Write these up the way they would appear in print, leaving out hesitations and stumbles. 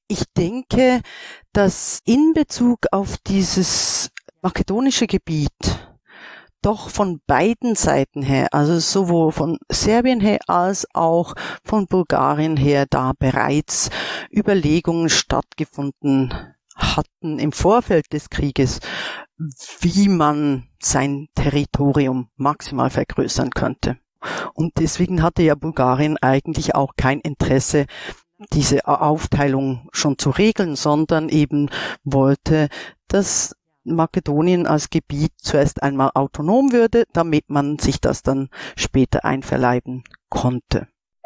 Ich denke, dass in Bezug auf dieses makedonische Gebiet doch von beiden Seiten her, also sowohl von Serbien her als auch von Bulgarien her, da bereits Überlegungen stattgefunden hatten im Vorfeld des Krieges, wie man sein Territorium maximal vergrößern könnte. Und deswegen hatte ja Bulgarien eigentlich auch kein Interesse, diese Aufteilung schon zu regeln, sondern eben wollte, dass Makedonien als Gebiet zuerst einmal autonom würde, damit man sich das dann später einverleiben konnte.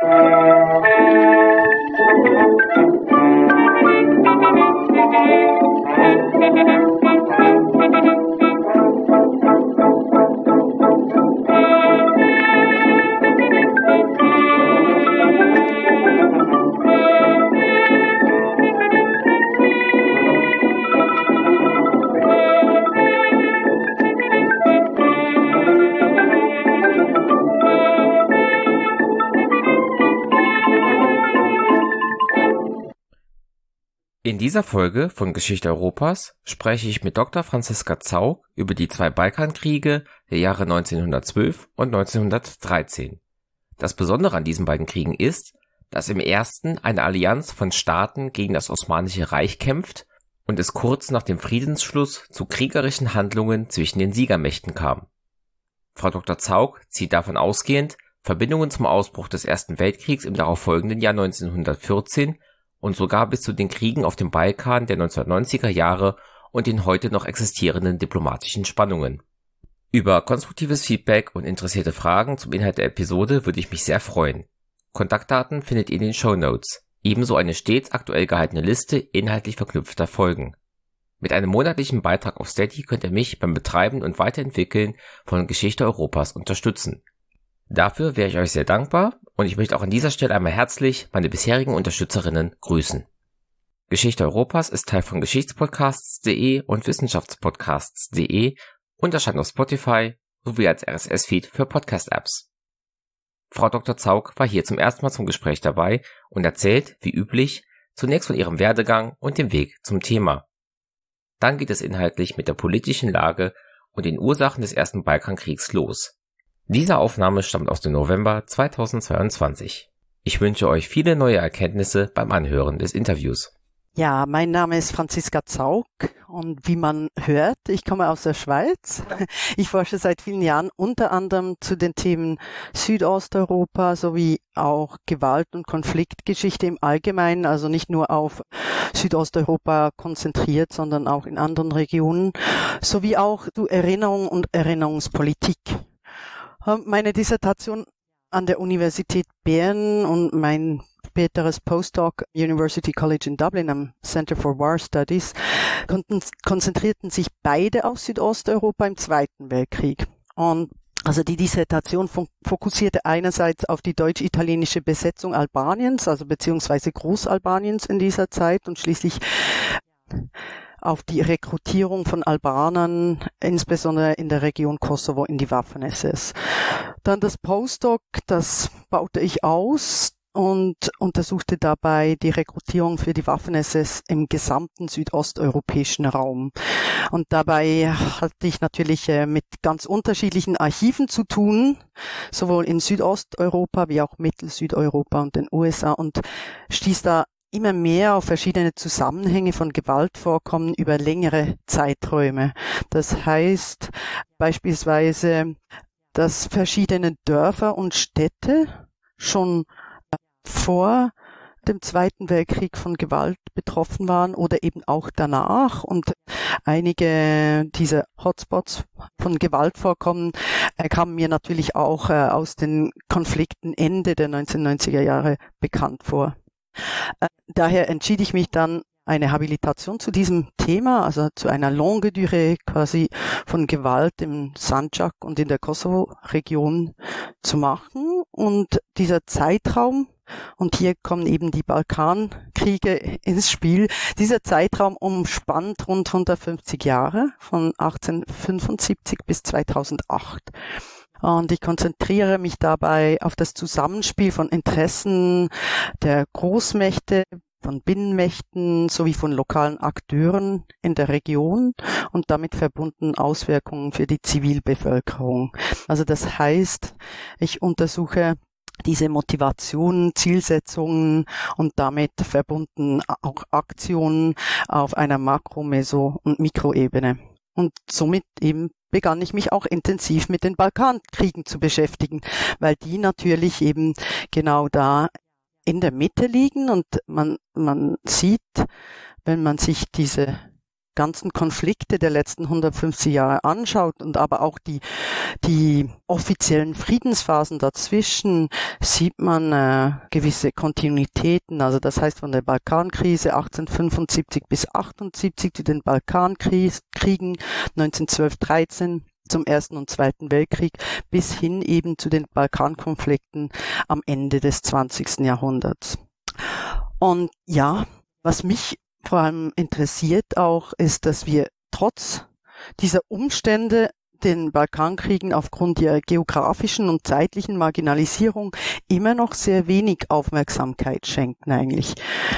In dieser Folge von Geschichte Europas spreche ich mit Dr. Franziska Zaug über die zwei Balkankriege der Jahre 1912 und 1913. Das Besondere an diesen beiden Kriegen ist, dass im ersten eine Allianz von Staaten gegen das Osmanische Reich kämpft und es kurz nach dem Friedensschluss zu kriegerischen Handlungen zwischen den Siegermächten kam. Frau Dr. Zaug zieht davon ausgehend Verbindungen zum Ausbruch des Ersten Weltkriegs im darauffolgenden Jahr 1914 und sogar bis zu den Kriegen auf dem Balkan der 1990er Jahre und den heute noch existierenden diplomatischen Spannungen. Über konstruktives Feedback und interessierte Fragen zum Inhalt der Episode würde ich mich sehr freuen. Kontaktdaten findet ihr in den Shownotes, ebenso eine stets aktuell gehaltene Liste inhaltlich verknüpfter Folgen. Mit einem monatlichen Beitrag auf Steady könnt ihr mich beim Betreiben und Weiterentwickeln von Geschichte Europas unterstützen. Dafür wäre ich euch sehr dankbar und ich möchte auch an dieser Stelle einmal herzlich meine bisherigen Unterstützerinnen grüßen. Geschichte Europas ist Teil von Geschichtspodcasts.de und Wissenschaftspodcasts.de und erscheint auf Spotify sowie als RSS-Feed für Podcast-Apps. Frau Dr. Zaug war hier zum ersten Mal zum Gespräch dabei und erzählt, wie üblich, zunächst von ihrem Werdegang und dem Weg zum Thema. Dann geht es inhaltlich mit der politischen Lage und den Ursachen des Ersten Balkankriegs los. Diese Aufnahme stammt aus dem November 2022. Ich wünsche euch viele neue Erkenntnisse beim Anhören des Interviews. Ja, mein Name ist Franziska Zaug und wie man hört, ich komme aus der Schweiz. Ich forsche seit vielen Jahren unter anderem zu den Themen Südosteuropa sowie auch Gewalt- und Konfliktgeschichte im Allgemeinen, also nicht nur auf Südosteuropa konzentriert, sondern auch in anderen Regionen, sowie auch zu Erinnerung und Erinnerungspolitik. Meine Dissertation an der Universität Bern und mein späteres Postdoc University College in Dublin am Center for War Studies konzentrierten sich beide auf Südosteuropa im Zweiten Weltkrieg. Und also die Dissertation fokussierte einerseits auf die deutsch-italienische Besetzung Albaniens, also beziehungsweise Großalbaniens in dieser Zeit und schließlich auf die Rekrutierung von Albanern, insbesondere in der Region Kosovo, in die Waffen-SS. Dann das Postdoc, das baute ich aus und untersuchte dabei die Rekrutierung für die Waffen-SS im gesamten südosteuropäischen Raum. Und dabei hatte ich natürlich mit ganz unterschiedlichen Archiven zu tun, sowohl in Südosteuropa wie auch Mittelsüdeuropa und den USA und stieß da immer mehr auf verschiedene Zusammenhänge von Gewaltvorkommen über längere Zeiträume. Das heißt beispielsweise, dass verschiedene Dörfer und Städte schon vor dem Zweiten Weltkrieg von Gewalt betroffen waren oder eben auch danach. Und einige dieser Hotspots von Gewaltvorkommen kamen mir natürlich auch aus den Konflikten Ende der 1990er Jahre bekannt vor. Daher entschied ich mich dann, eine Habilitation zu diesem Thema, also zu einer Longue Durée quasi von Gewalt im Sandžak und in der Kosovo-Region zu machen. Und dieser Zeitraum, und hier kommen eben die Balkankriege ins Spiel, dieser Zeitraum umspannt rund 150 Jahre, von 1875 bis 2008. Und ich konzentriere mich dabei auf das Zusammenspiel von Interessen der Großmächte von Binnenmächten sowie von lokalen Akteuren in der Region und damit verbundenen Auswirkungen für die Zivilbevölkerung. Also das heißt, ich untersuche diese Motivationen, Zielsetzungen und damit verbunden auch Aktionen auf einer Makro-, Meso- und Mikroebene. Und somit eben begann ich mich auch intensiv mit den Balkankriegen zu beschäftigen, weil die natürlich eben genau da in der Mitte liegen und man sieht, wenn man sich diese ganzen Konflikte der letzten 150 Jahre anschaut und aber auch die offiziellen Friedensphasen dazwischen, sieht man gewisse Kontinuitäten. Also das heißt von der Balkankrise 1875 bis 78 zu den Balkankriegen 1912-13 zum Ersten und Zweiten Weltkrieg bis hin eben zu den Balkankonflikten am Ende des 20. Jahrhunderts. Und ja, was mich vor allem interessiert auch, ist, dass wir trotz dieser Umstände den Balkankriegen aufgrund ihrer geografischen und zeitlichen Marginalisierung immer noch sehr wenig Aufmerksamkeit schenken eigentlich.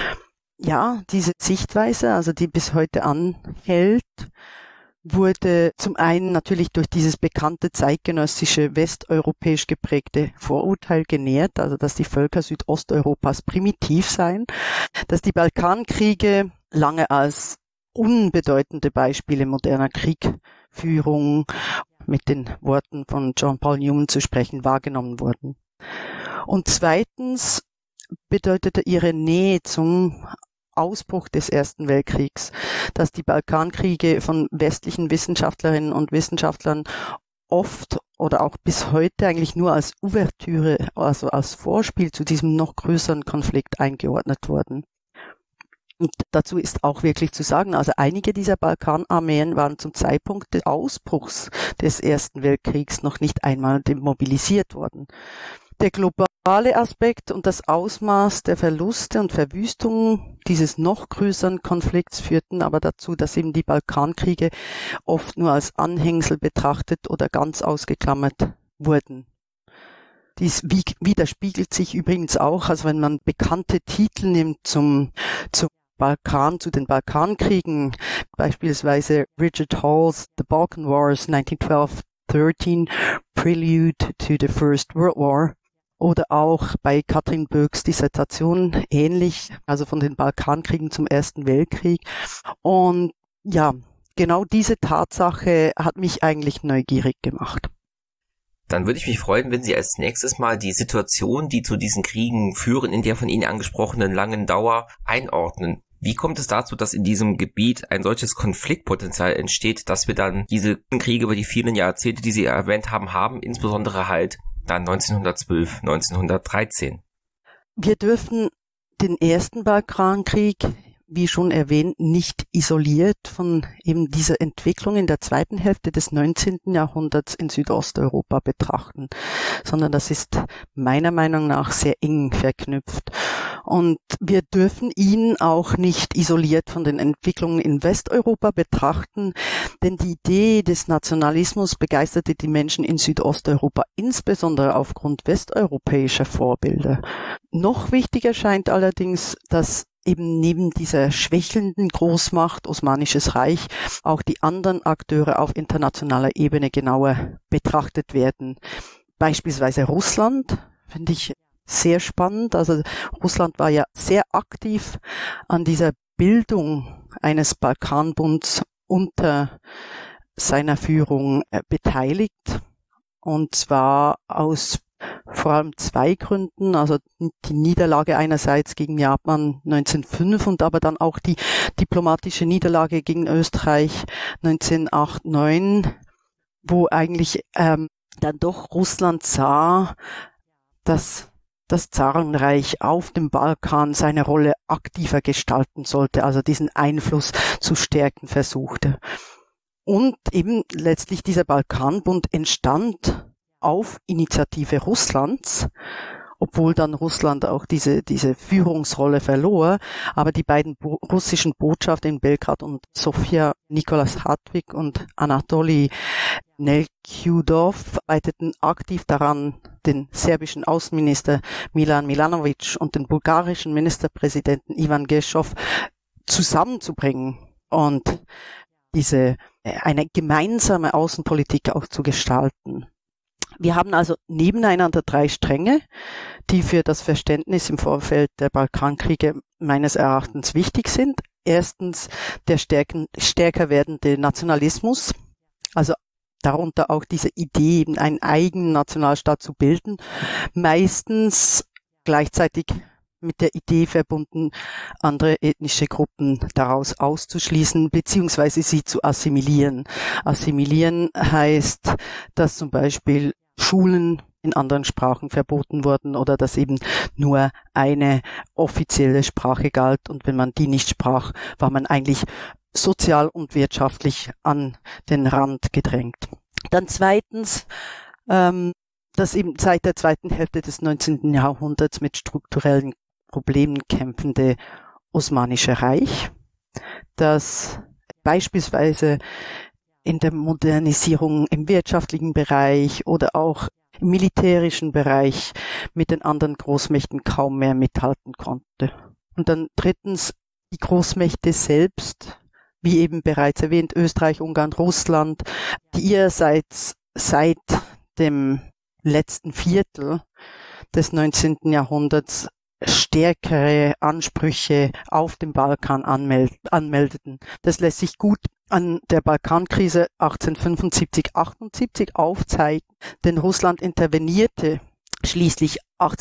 Ja, diese Sichtweise, also die bis heute anhält, wurde zum einen natürlich durch dieses bekannte zeitgenössische westeuropäisch geprägte Vorurteil genährt, also dass die Völker Südosteuropas primitiv seien, dass die Balkankriege lange als unbedeutende Beispiele moderner Kriegführung, mit den Worten von John Paul Newman zu sprechen, wahrgenommen wurden. Und zweitens bedeutete ihre Nähe zum Ausbruch des Ersten Weltkriegs, dass die Balkankriege von westlichen Wissenschaftlerinnen und Wissenschaftlern oft oder auch bis heute eigentlich nur als Ouvertüre, also als Vorspiel zu diesem noch größeren Konflikt eingeordnet wurden. Und dazu ist auch wirklich zu sagen, also einige dieser Balkanarmeen waren zum Zeitpunkt des Ausbruchs des Ersten Weltkriegs noch nicht einmal demobilisiert worden. Der globale Aspekt und das Ausmaß der Verluste und Verwüstungen dieses noch größeren Konflikts führten aber dazu, dass eben die Balkankriege oft nur als Anhängsel betrachtet oder ganz ausgeklammert wurden. Dies widerspiegelt sich übrigens auch, also wenn man bekannte Titel nimmt zum Balkan, zu den Balkankriegen, beispielsweise Richard Hall's The Balkan Wars 1912-13, Prelude to the First World War, oder auch bei Katrin Böcks Dissertation ähnlich, also von den Balkankriegen zum Ersten Weltkrieg. Und ja, genau diese Tatsache hat mich eigentlich neugierig gemacht. Dann würde ich mich freuen, wenn Sie als nächstes mal die Situation, die zu diesen Kriegen führen, in der von Ihnen angesprochenen langen Dauer einordnen. Wie kommt es dazu, dass in diesem Gebiet ein solches Konfliktpotenzial entsteht, dass wir dann diese Kriege über die vielen Jahrzehnte, die Sie erwähnt haben, insbesondere halt dann 1912, 1913? Wir dürfen den ersten Balkankrieg, wie schon erwähnt, nicht isoliert von eben dieser Entwicklung in der zweiten Hälfte des 19. Jahrhunderts in Südosteuropa betrachten, sondern das ist meiner Meinung nach sehr eng verknüpft. Und wir dürfen ihn auch nicht isoliert von den Entwicklungen in Westeuropa betrachten, denn die Idee des Nationalismus begeisterte die Menschen in Südosteuropa insbesondere aufgrund westeuropäischer Vorbilder. Noch wichtiger scheint allerdings, dass eben neben dieser schwächelnden Großmacht Osmanisches Reich auch die anderen Akteure auf internationaler Ebene genauer betrachtet werden. Beispielsweise Russland, finde ich sehr spannend. Also Russland war ja sehr aktiv an dieser Bildung eines Balkanbunds unter seiner Führung beteiligt. Und zwar aus vor allem zwei Gründen, also die Niederlage einerseits gegen Japan 1905 und aber dann auch die diplomatische Niederlage gegen Österreich 1908/09, wo eigentlich dann doch Russland sah, dass das Zarenreich auf dem Balkan seine Rolle aktiver gestalten sollte, also diesen Einfluss zu stärken versuchte. Und eben letztlich dieser Balkanbund entstand auf Initiative Russlands obwohl dann Russland auch diese Führungsrolle verlor. Aber die beiden russischen Botschafter in Belgrad und Sofia, Nicolas Hartwig und Anatoli Neljudov, arbeiteten aktiv daran, den serbischen Außenminister Milan Milanovic und den bulgarischen Ministerpräsidenten Ivan Geschow zusammenzubringen und eine gemeinsame Außenpolitik auch zu gestalten. Wir haben also nebeneinander 3 Stränge, die für das Verständnis im Vorfeld der Balkankriege meines Erachtens wichtig sind. Erstens der stärker werdende Nationalismus, also darunter auch diese Idee, eben einen eigenen Nationalstaat zu bilden, meistens gleichzeitig mit der Idee verbunden, andere ethnische Gruppen daraus auszuschließen beziehungsweise sie zu assimilieren. Assimilieren heißt, dass zum Beispiel Schulen in anderen Sprachen verboten wurden oder dass eben nur eine offizielle Sprache galt und wenn man die nicht sprach, war man eigentlich sozial und wirtschaftlich an den Rand gedrängt. Dann zweitens, dass eben seit der zweiten Hälfte des 19. Jahrhunderts mit strukturellen Problemen kämpfende Osmanische Reich, das beispielsweise in der Modernisierung im wirtschaftlichen Bereich oder auch im militärischen Bereich mit den anderen Großmächten kaum mehr mithalten konnte. Und dann drittens die Großmächte selbst, wie eben bereits erwähnt, Österreich, Ungarn, Russland, die ihrerseits seit dem letzten Viertel des 19. Jahrhunderts stärkere Ansprüche auf dem Balkan anmeldeten. Das lässt sich gut an der Balkankrise 1875-78 aufzeigen, denn Russland intervenierte schließlich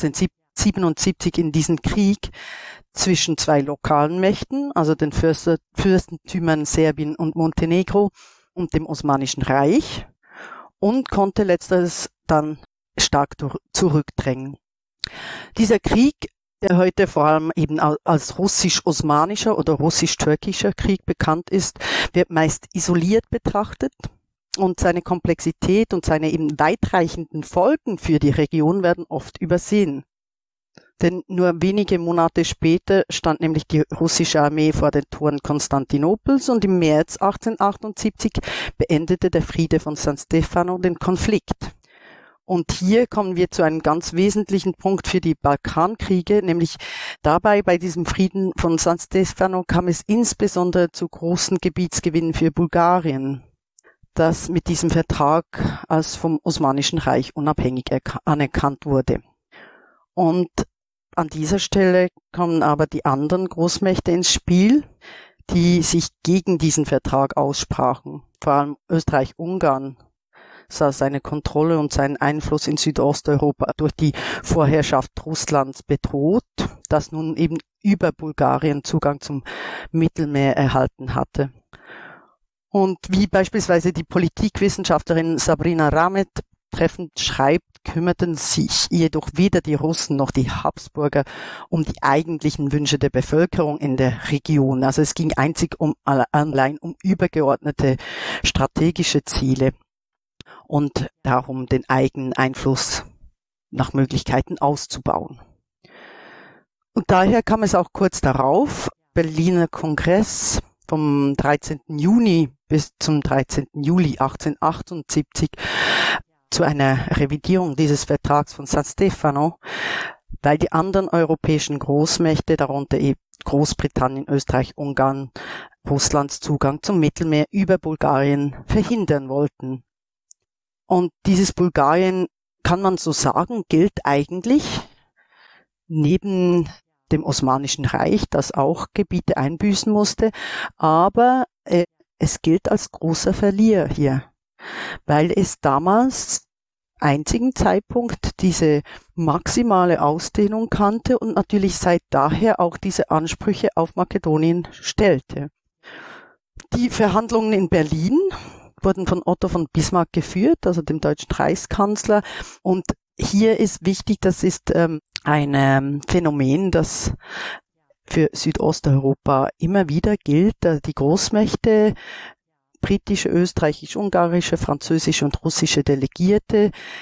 1877 in diesen Krieg zwischen 2 lokalen Mächten, also den Fürstentümern Serbien und Montenegro und dem Osmanischen Reich und konnte letzteres dann stark zurückdrängen. Dieser Krieg, der heute vor allem eben als russisch-osmanischer oder russisch-türkischer Krieg bekannt ist, wird meist isoliert betrachtet und seine Komplexität und seine eben weitreichenden Folgen für die Region werden oft übersehen. Denn nur wenige Monate später stand nämlich die russische Armee vor den Toren Konstantinopels und im März 1878 beendete der Friede von San Stefano den Konflikt. Und hier kommen wir zu einem ganz wesentlichen Punkt für die Balkankriege, nämlich dabei bei diesem Frieden von San Stefano kam es insbesondere zu großen Gebietsgewinnen für Bulgarien, das mit diesem Vertrag als vom Osmanischen Reich unabhängig anerkannt wurde. Und an dieser Stelle kommen aber die anderen Großmächte ins Spiel, die sich gegen diesen Vertrag aussprachen. Vor allem Österreich-Ungarn sah seine Kontrolle und seinen Einfluss in Südosteuropa durch die Vorherrschaft Russlands bedroht, das nun eben über Bulgarien Zugang zum Mittelmeer erhalten hatte. Und wie beispielsweise die Politikwissenschaftlerin Sabrina Ramet treffend schreibt, kümmerten sich jedoch weder die Russen noch die Habsburger um die eigentlichen Wünsche der Bevölkerung in der Region. Also es ging einzig allein um übergeordnete strategische Ziele und darum, den eigenen Einfluss nach Möglichkeiten auszubauen. Und daher kam es auch kurz darauf, Berliner Kongress vom 13. Juni bis zum 13. Juli 1878 zu einer Revidierung dieses Vertrags von San Stefano, weil die anderen europäischen Großmächte, darunter eben Großbritannien, Österreich, Ungarn, Russlands Zugang zum Mittelmeer über Bulgarien verhindern wollten. Und dieses Bulgarien, kann man so sagen, gilt eigentlich neben dem Osmanischen Reich, das auch Gebiete einbüßen musste, aber es gilt als großer Verlierer hier, weil es damals einzigen Zeitpunkt diese maximale Ausdehnung kannte und natürlich seit daher auch diese Ansprüche auf Makedonien stellte. Die Verhandlungen in Berlin wurden von Otto von Bismarck geführt, also dem deutschen Reichskanzler. Und hier ist wichtig, das ist ein Phänomen, das für Südosteuropa immer wieder gilt. Die Großmächte, britische, österreichische, ungarische, französische und russische Delegierte,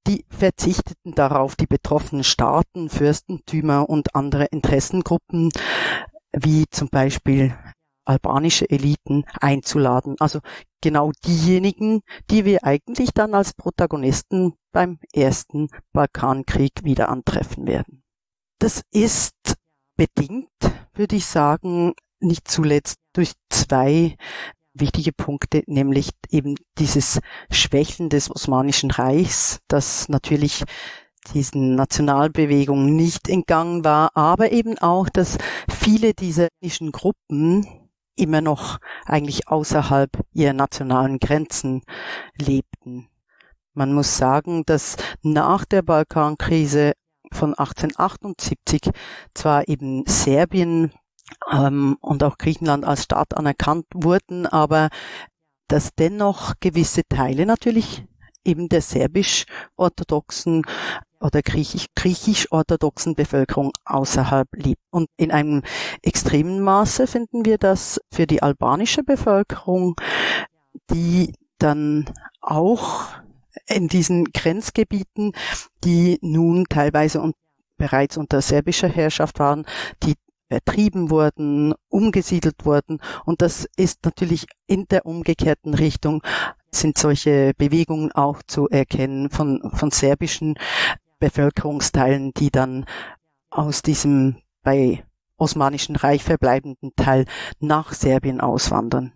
die verzichteten darauf, die betroffenen Staaten, Fürstentümer und andere Interessengruppen, wie zum Beispiel albanische Eliten, einzuladen. Also genau diejenigen, die wir eigentlich dann als Protagonisten beim ersten Balkankrieg wieder antreffen werden. Das ist bedingt, würde ich sagen, nicht zuletzt durch zwei wichtige Punkte, nämlich eben dieses Schwächeln des Osmanischen Reichs, das natürlich diesen Nationalbewegungen nicht entgangen war, aber eben auch, dass viele dieser ethnischen Gruppen immer noch eigentlich außerhalb ihrer nationalen Grenzen lebten. Man muss sagen, dass nach der Balkankrise von 1878 zwar eben Serbien und auch Griechenland als Staat anerkannt wurden, aber dass dennoch gewisse Teile natürlich eben der serbisch-orthodoxen oder griechisch-orthodoxen Bevölkerung außerhalb lebt. Und in einem extremen Maße finden wir das für die albanische Bevölkerung, die dann auch in diesen Grenzgebieten, die nun teilweise bereits unter serbischer Herrschaft waren, die vertrieben wurden, umgesiedelt wurden. Und das ist natürlich in der umgekehrten Richtung, sind solche Bewegungen auch zu erkennen von serbischen Bevölkerungsteilen, die dann aus diesem bei Osmanischen Reich verbleibenden Teil nach Serbien auswandern.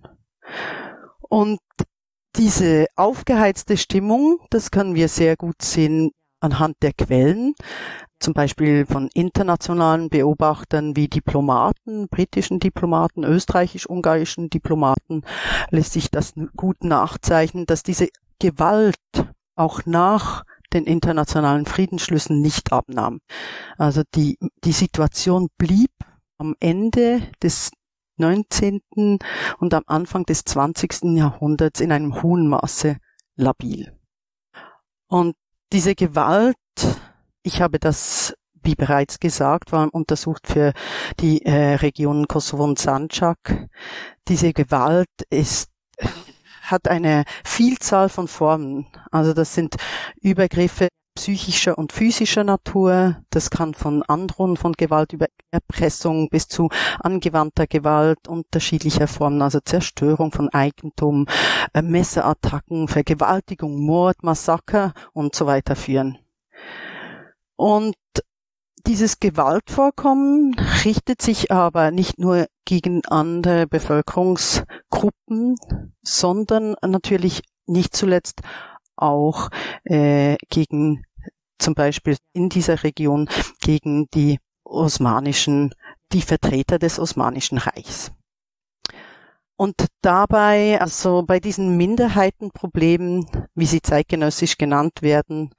Und diese aufgeheizte Stimmung, das können wir sehr gut sehen anhand der Quellen, zum Beispiel von internationalen Beobachtern wie Diplomaten, britischen Diplomaten, österreichisch-ungarischen Diplomaten, lässt sich das gut nachzeichnen, dass diese Gewalt auch nach den internationalen Friedensschlüssen nicht abnahm. Also die Situation blieb am Ende des 19. und am Anfang des 20. Jahrhunderts in einem hohen Maße labil. Und diese Gewalt, ich habe das, wie bereits gesagt, war untersucht für die Regionen Kosovo und Sandžak. Diese Gewalt hat eine Vielzahl von Formen. Also das sind Übergriffe psychischer und physischer Natur. Das kann von Androhung von Gewalt über Erpressung bis zu angewandter Gewalt unterschiedlicher Formen, also Zerstörung von Eigentum, Messerattacken, Vergewaltigung, Mord, Massaker und so weiter führen. Und dieses Gewaltvorkommen richtet sich aber nicht nur gegen andere Bevölkerungsgruppen, sondern natürlich nicht zuletzt auch gegen zum Beispiel in dieser Region gegen die Vertreter des Osmanischen Reichs. Und dabei, also bei diesen Minderheitenproblemen, wie sie zeitgenössisch genannt werden,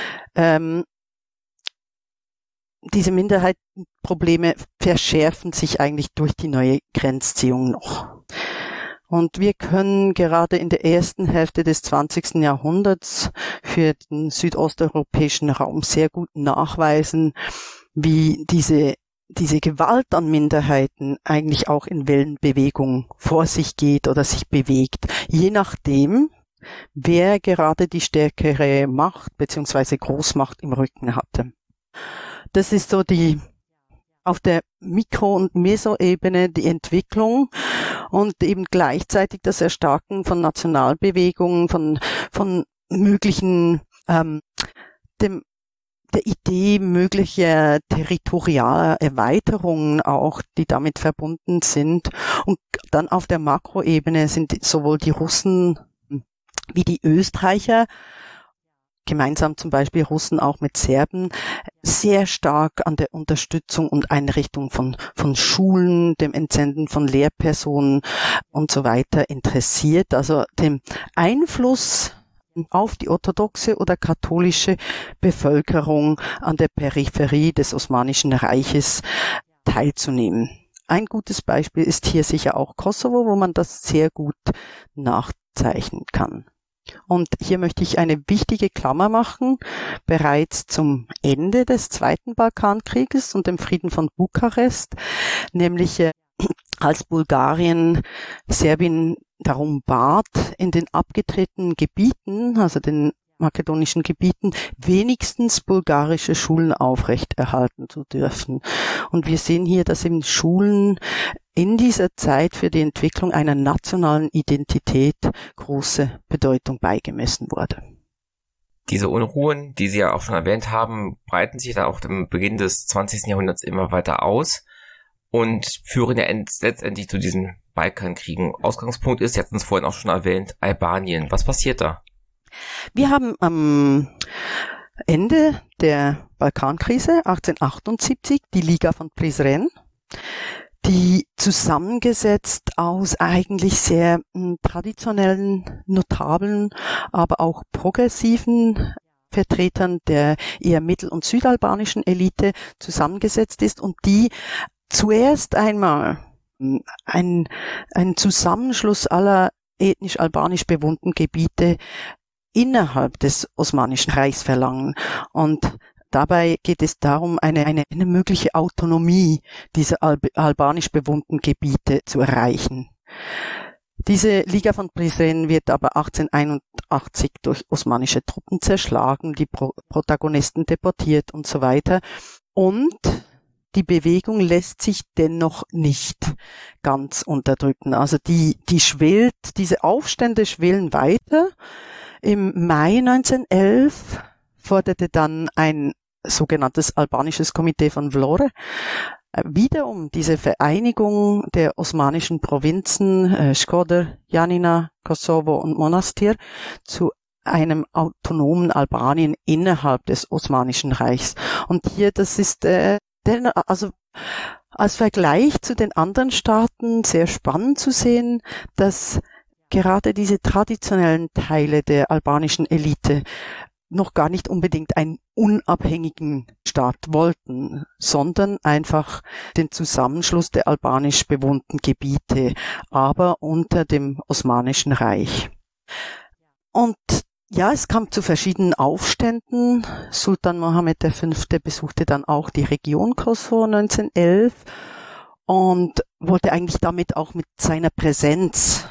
diese Minderheitenprobleme verschärfen sich eigentlich durch die neue Grenzziehung noch. Und wir können gerade in der ersten Hälfte des 20. Jahrhunderts für den südosteuropäischen Raum sehr gut nachweisen, wie diese Gewalt an Minderheiten eigentlich auch in Wellenbewegung vor sich geht oder sich bewegt, je nachdem, wer gerade die stärkere Macht bzw. Großmacht im Rücken hatte. Das ist so auf der Mikro- und Mesoebene die Entwicklung und eben gleichzeitig das Erstarken von Nationalbewegungen, von möglichen, der Idee möglicher territorialer Erweiterungen auch, die damit verbunden sind. Und dann auf der Makroebene sind sowohl die Russen wie die Österreicher, gemeinsam zum Beispiel Russen auch mit Serben, sehr stark an der Unterstützung und Einrichtung von Schulen, dem Entsenden von Lehrpersonen und so weiter interessiert. Also dem Einfluss auf die orthodoxe oder katholische Bevölkerung an der Peripherie des Osmanischen Reiches teilzunehmen. Ein gutes Beispiel ist hier sicher auch Kosovo, wo man das sehr gut nachzeichnen kann. Und hier möchte ich eine wichtige Klammer machen. Bereits zum Ende des Zweiten Balkankrieges und dem Frieden von Bukarest, nämlich als Bulgarien Serbien darum bat, in den abgetretenen Gebieten, also den makedonischen Gebieten wenigstens bulgarische Schulen aufrechterhalten zu dürfen. Und wir sehen hier, dass eben Schulen in dieser Zeit für die Entwicklung einer nationalen Identität große Bedeutung beigemessen wurde. Diese Unruhen, die Sie ja auch schon erwähnt haben, breiten sich dann auch am Beginn des 20. Jahrhunderts immer weiter aus und führen ja letztendlich zu diesen Balkankriegen. Ausgangspunkt ist, Sie hatten es vorhin auch schon erwähnt, Albanien. Was passiert da? Wir haben am Ende der Balkankrise 1878 die Liga von Prizren, die zusammengesetzt aus eigentlich sehr traditionellen, notablen, aber auch progressiven Vertretern der eher mittel- und südalbanischen Elite zusammengesetzt ist und die zuerst einmal ein Zusammenschluss aller ethnisch albanisch bewohnten Gebiete innerhalb des Osmanischen Reichs verlangen. Und dabei geht es darum, eine mögliche Autonomie dieser albanisch bewohnten Gebiete zu erreichen. Diese Liga von Prizren wird aber 1881 durch osmanische Truppen zerschlagen, die Protagonisten deportiert und so weiter. Und die Bewegung lässt sich dennoch nicht ganz unterdrücken. Also diese Aufstände schwelen weiter. Im Mai 1911 forderte dann ein sogenanntes albanisches Komitee von Vlore wiederum diese Vereinigung der osmanischen Provinzen Shkodër, Janina, Kosovo und Monastir zu einem autonomen Albanien innerhalb des Osmanischen Reichs. Und hier, das ist also als Vergleich zu den anderen Staaten sehr spannend zu sehen, dass gerade diese traditionellen Teile der albanischen Elite noch gar nicht unbedingt einen unabhängigen Staat wollten, sondern einfach den Zusammenschluss der albanisch bewohnten Gebiete, aber unter dem Osmanischen Reich. Und ja, es kam zu verschiedenen Aufständen. Sultan Mohammed V. besuchte dann auch die Region Kosovo 1911 und wollte eigentlich damit auch mit seiner Präsenz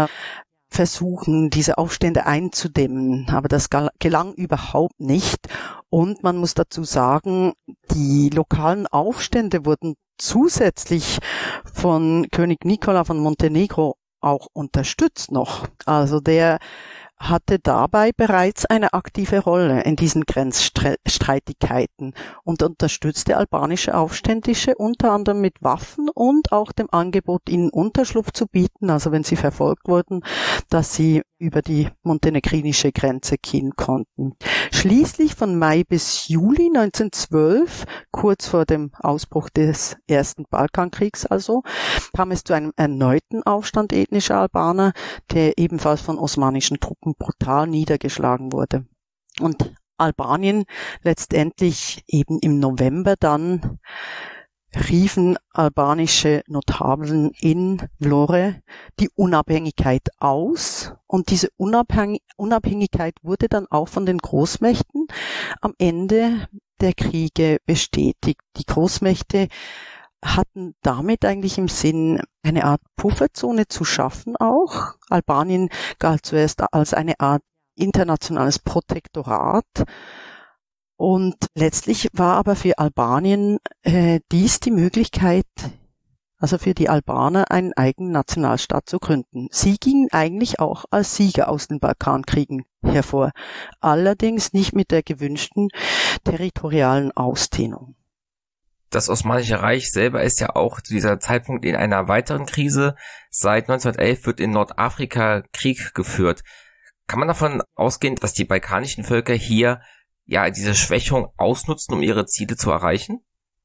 versuchen, diese Aufstände einzudämmen. Aber das gelang überhaupt nicht. Und man muss dazu sagen, die lokalen Aufstände wurden zusätzlich von König Nikola von Montenegro auch unterstützt noch. Also der hatte dabei bereits eine aktive Rolle in diesen Grenzstreitigkeiten und unterstützte albanische Aufständische unter anderem mit Waffen und auch dem Angebot, ihnen Unterschlupf zu bieten, also wenn sie verfolgt wurden, dass sie über die montenegrinische Grenze gehen konnten. Schließlich von Mai bis Juli 1912, kurz vor dem Ausbruch des Ersten Balkankriegs also, kam es zu einem erneuten Aufstand ethnischer Albaner, der ebenfalls von osmanischen Truppen brutal niedergeschlagen wurde. Und Albanien letztendlich eben im November dann riefen albanische Notabeln in Vlore die Unabhängigkeit aus und diese Unabhängigkeit wurde dann auch von den Großmächten am Ende der Kriege bestätigt. Die Großmächte hatten damit eigentlich im Sinn, eine Art Pufferzone zu schaffen auch. Albanien galt zuerst als eine Art internationales Protektorat. Und letztlich war aber für Albanien dies die Möglichkeit, also für die Albaner einen eigenen Nationalstaat zu gründen. Sie gingen eigentlich auch als Sieger aus den Balkankriegen hervor, allerdings nicht mit der gewünschten territorialen Ausdehnung. Das Osmanische Reich selber ist ja auch zu dieser Zeitpunkt in einer weiteren Krise. Seit 1911 wird in Nordafrika Krieg geführt. Kann man davon ausgehen, dass die balkanischen Völker hier ja diese Schwächung ausnutzen, um ihre Ziele zu erreichen?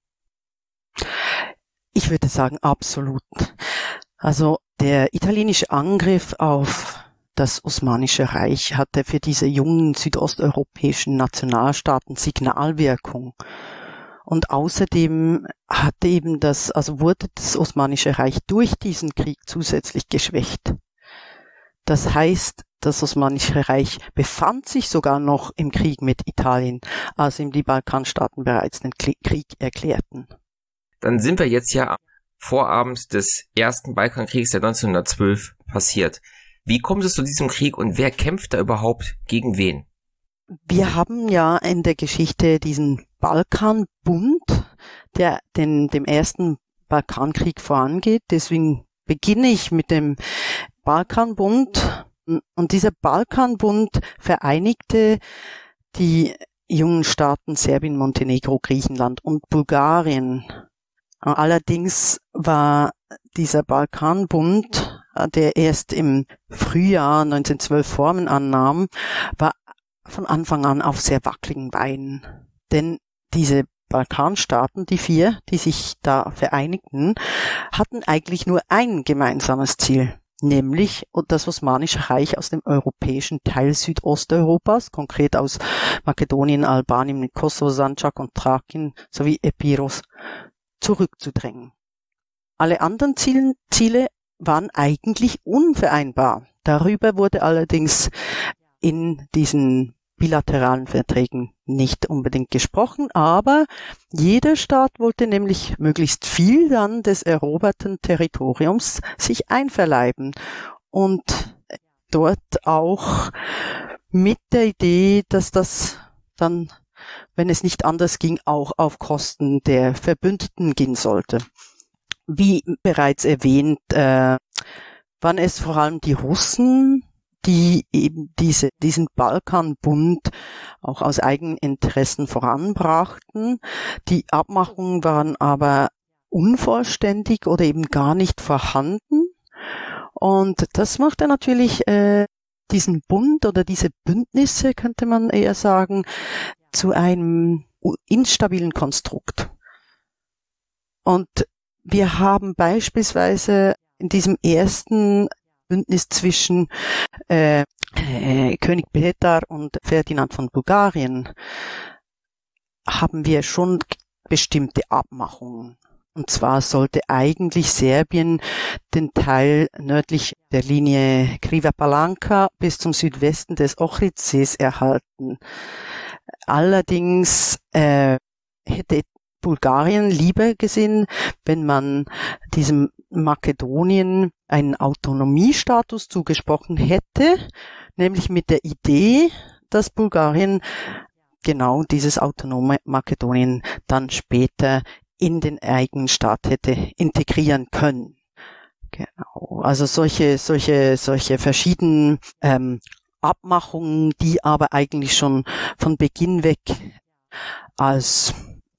Ich würde sagen, absolut. Also der italienische Angriff auf das Osmanische Reich hatte für diese jungen südosteuropäischen Nationalstaaten Signalwirkung. Und außerdem wurde das Osmanische Reich durch diesen Krieg zusätzlich geschwächt. Das heißt, das Osmanische Reich befand sich sogar noch im Krieg mit Italien, als ihm die Balkanstaaten bereits den Krieg erklärten. Dann sind wir jetzt ja am Vorabend des ersten Balkankriegs, der 1912 passiert. Wie kommt es zu diesem Krieg und wer kämpft da überhaupt gegen wen? Wir haben ja in der Geschichte diesen Balkanbund, der dem ersten Balkankrieg vorangeht. Deswegen beginne ich mit dem Balkanbund. Und dieser Balkanbund vereinigte die jungen Staaten Serbien, Montenegro, Griechenland und Bulgarien. Allerdings war dieser Balkanbund, der erst im Frühjahr 1912 Formen annahm, war von Anfang an auf sehr wackeligen Beinen. Denn diese Balkanstaaten, die 4, die sich da vereinigten, hatten eigentlich nur ein gemeinsames Ziel, nämlich das Osmanische Reich aus dem europäischen Teil Südosteuropas, konkret aus Makedonien, Albanien, Kosovo, Sandschak und Thrakien sowie Epiros, zurückzudrängen. Alle anderen Ziele waren eigentlich unvereinbar. Darüber wurde allerdings in diesen bilateralen Verträgen nicht unbedingt gesprochen, aber jeder Staat wollte nämlich möglichst viel dann des eroberten Territoriums sich einverleiben und dort auch mit der Idee, dass das dann, wenn es nicht anders ging, auch auf Kosten der Verbündeten gehen sollte. Wie bereits erwähnt, waren es vor allem die Russen, die eben diesen Balkanbund auch aus eigenen Interessen voranbrachten. Die Abmachungen waren aber unvollständig oder eben gar nicht vorhanden. Und das machte natürlich diesen Bund oder diese Bündnisse, könnte man eher sagen, zu einem instabilen Konstrukt. Und wir haben beispielsweise in diesem ersten Bündnis zwischen König Petar und Ferdinand von Bulgarien haben wir schon bestimmte Abmachungen. Und zwar sollte eigentlich Serbien den Teil nördlich der Linie Kriva Palanka bis zum Südwesten des Ohridsees erhalten. Allerdings hätte Bulgarien lieber gesehen, wenn man diesem Makedonien einen Autonomiestatus zugesprochen hätte, nämlich mit der Idee, dass Bulgarien genau dieses autonome Makedonien dann später in den eigenen Staat hätte integrieren können. Genau. Also solche verschiedenen Abmachungen, die aber eigentlich schon von Beginn weg als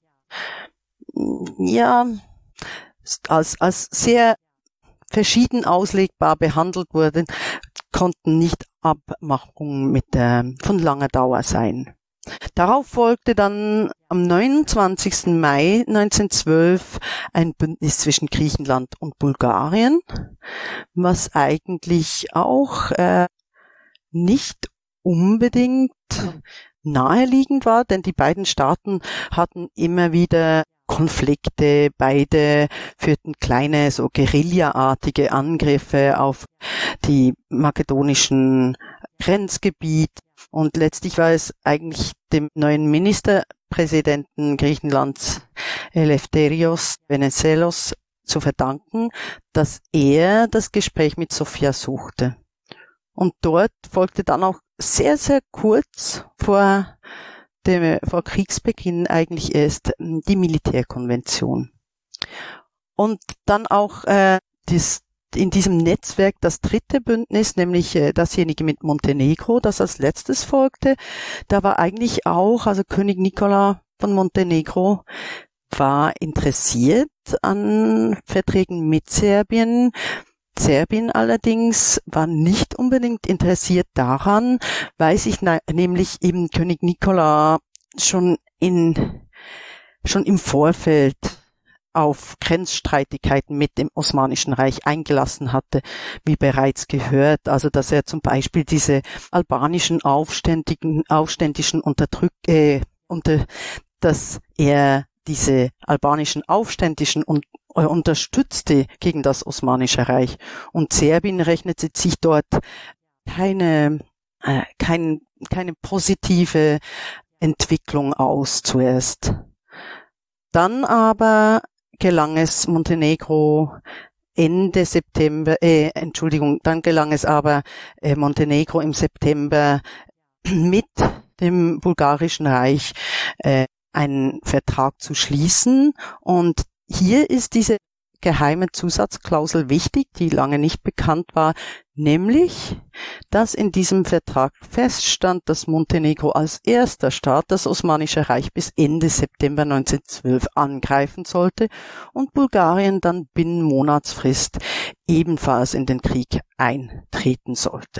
sehr verschieden auslegbar behandelt wurden, konnten nicht Abmachungen von langer Dauer sein. Darauf folgte dann am 29. Mai 1912 ein Bündnis zwischen Griechenland und Bulgarien, was eigentlich auch nicht unbedingt naheliegend war, denn die beiden Staaten hatten immer wieder Konflikte, beide führten kleine, so Guerilla-artige Angriffe auf die makedonischen Grenzgebiete und letztlich war es eigentlich dem neuen Ministerpräsidenten Griechenlands Eleftherios Venizelos zu verdanken, dass er das Gespräch mit Sofia suchte. Und dort folgte dann auch sehr, sehr kurz vor Kriegsbeginn eigentlich erst die Militärkonvention. Und dann auch in diesem Netzwerk das dritte Bündnis, nämlich dasjenige mit Montenegro, das als letztes folgte. Da war eigentlich auch, also König Nikola von Montenegro war interessiert an Verträgen mit Serbien. Serbien allerdings war nicht unbedingt interessiert daran, weil sich nämlich eben König Nikola schon im Vorfeld auf Grenzstreitigkeiten mit dem Osmanischen Reich eingelassen hatte, wie bereits albanischen unterstützte gegen das Osmanische Reich. Und Serbien rechnete sich dort keine positive Entwicklung aus zuerst. Dann aber gelang es Montenegro im September mit dem Bulgarischen Reich einen Vertrag zu schließen. Und hier ist diese geheime Zusatzklausel wichtig, die lange nicht bekannt war, nämlich, dass in diesem Vertrag feststand, dass Montenegro als erster Staat das Osmanische Reich bis Ende September 1912 angreifen sollte und Bulgarien dann binnen Monatsfrist ebenfalls in den Krieg eintreten sollte.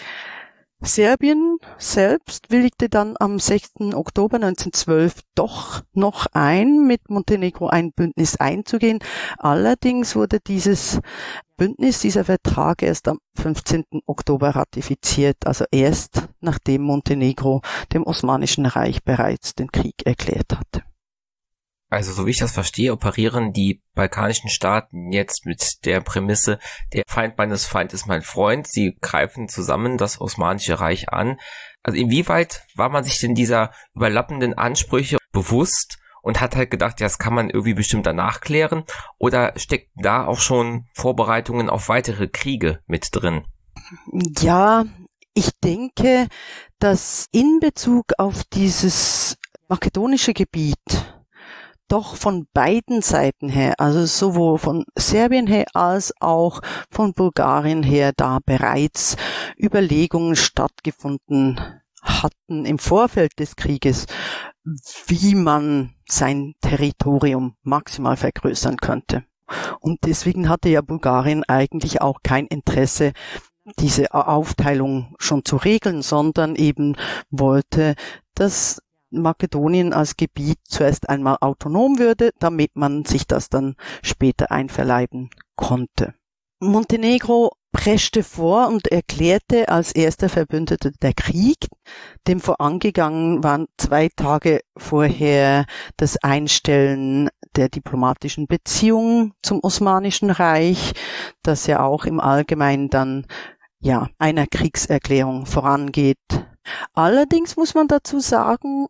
Serbien selbst willigte dann am 6. Oktober 1912 doch noch ein, mit Montenegro ein Bündnis einzugehen. Allerdings wurde dieses Bündnis, dieser Vertrag erst am 15. Oktober ratifiziert, also erst nachdem Montenegro dem Osmanischen Reich bereits den Krieg erklärt hatte. Also so wie ich das verstehe, operieren die balkanischen Staaten jetzt mit der Prämisse, der Feind meines Feindes ist mein Freund. Sie greifen zusammen das Osmanische Reich an. Also inwieweit war man sich denn dieser überlappenden Ansprüche bewusst und hat halt gedacht, ja, das kann man irgendwie bestimmt danach klären? Oder steckten da auch schon Vorbereitungen auf weitere Kriege mit drin? Ja, ich denke, dass in Bezug auf dieses makedonische Gebiet doch von beiden Seiten her, also sowohl von Serbien her als auch von Bulgarien her, da bereits Überlegungen stattgefunden hatten im Vorfeld des Krieges, wie man sein Territorium maximal vergrößern könnte. Und deswegen hatte ja Bulgarien eigentlich auch kein Interesse, diese Aufteilung schon zu regeln, sondern eben wollte, dass Makedonien als Gebiet zuerst einmal autonom würde, damit man sich das dann später einverleiben konnte. Montenegro preschte vor und erklärte als erster Verbündeter der Krieg. Dem vorangegangen waren 2 Tage vorher das Einstellen der diplomatischen Beziehungen zum Osmanischen Reich, das ja auch im Allgemeinen dann einer Kriegserklärung vorangeht. Allerdings muss man dazu sagen,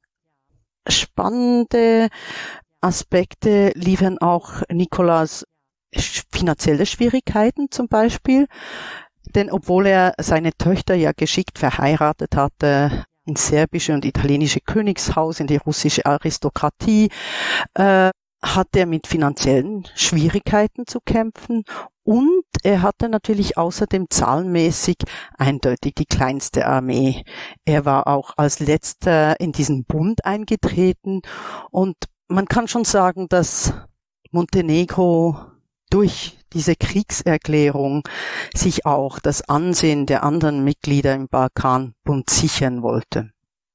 spannende Aspekte liefern auch Nikolas finanzielle Schwierigkeiten zum Beispiel, denn obwohl er seine Töchter ja geschickt verheiratet hatte, ins serbische und italienische Königshaus, in die russische Aristokratie, hat er mit finanziellen Schwierigkeiten zu kämpfen und er hatte natürlich außerdem zahlenmäßig eindeutig die kleinste Armee. Er war auch als letzter in diesen Bund eingetreten und man kann schon sagen, dass Montenegro durch diese Kriegserklärung sich auch das Ansehen der anderen Mitglieder im Balkanbund sichern wollte.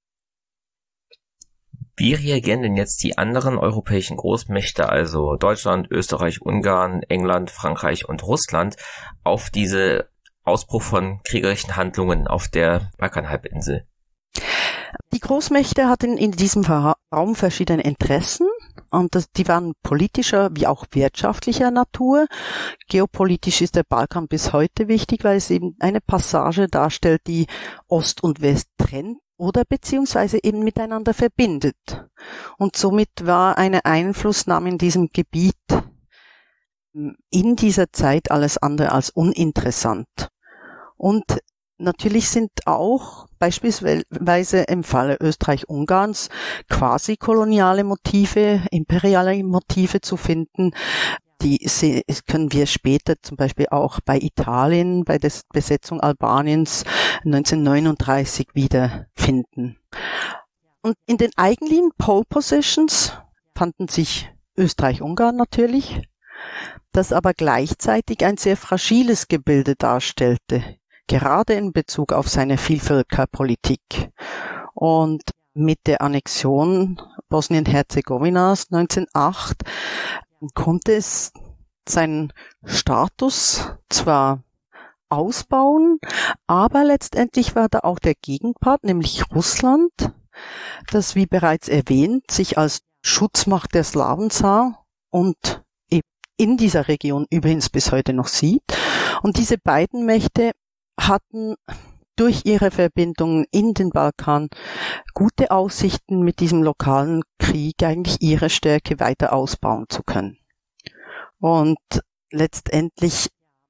Wie reagieren denn jetzt die anderen europäischen Großmächte, also Deutschland, Österreich, Ungarn, England, Frankreich und Russland, auf diese Ausbruch von kriegerischen Handlungen auf der Balkanhalbinsel? Die Großmächte hatten in diesem Raum verschiedene Interessen und die waren politischer wie auch wirtschaftlicher Natur. Geopolitisch ist der Balkan bis heute wichtig, weil es eben eine Passage darstellt, die Ost und West trennt oder beziehungsweise eben miteinander verbindet. Und somit war eine Einflussnahme in diesem Gebiet in dieser Zeit alles andere als uninteressant. Und natürlich sind auch beispielsweise im Falle Österreich-Ungarns quasi koloniale Motive, imperiale Motive zu finden. Die können wir später zum Beispiel auch bei Italien, bei der Besetzung Albaniens 1939 wiederfinden. Und in den eigentlichen Pole Positions fanden sich Österreich-Ungarn natürlich, das aber gleichzeitig ein sehr fragiles Gebilde darstellte, gerade in Bezug auf seine Vielvölkerpolitik. Und mit der Annexion Bosnien-Herzegowinas 1908 konnte es seinen Status zwar ausbauen, aber letztendlich war da auch der Gegenpart, nämlich Russland, das, wie bereits erwähnt, sich als Schutzmacht der Slawen sah und eben in dieser Region übrigens bis heute noch sieht. Und diese beiden Mächte hatten durch ihre Verbindungen in den Balkan gute Aussichten, mit diesem lokalen Krieg eigentlich ihre Stärke weiter ausbauen zu können. Und letztendlich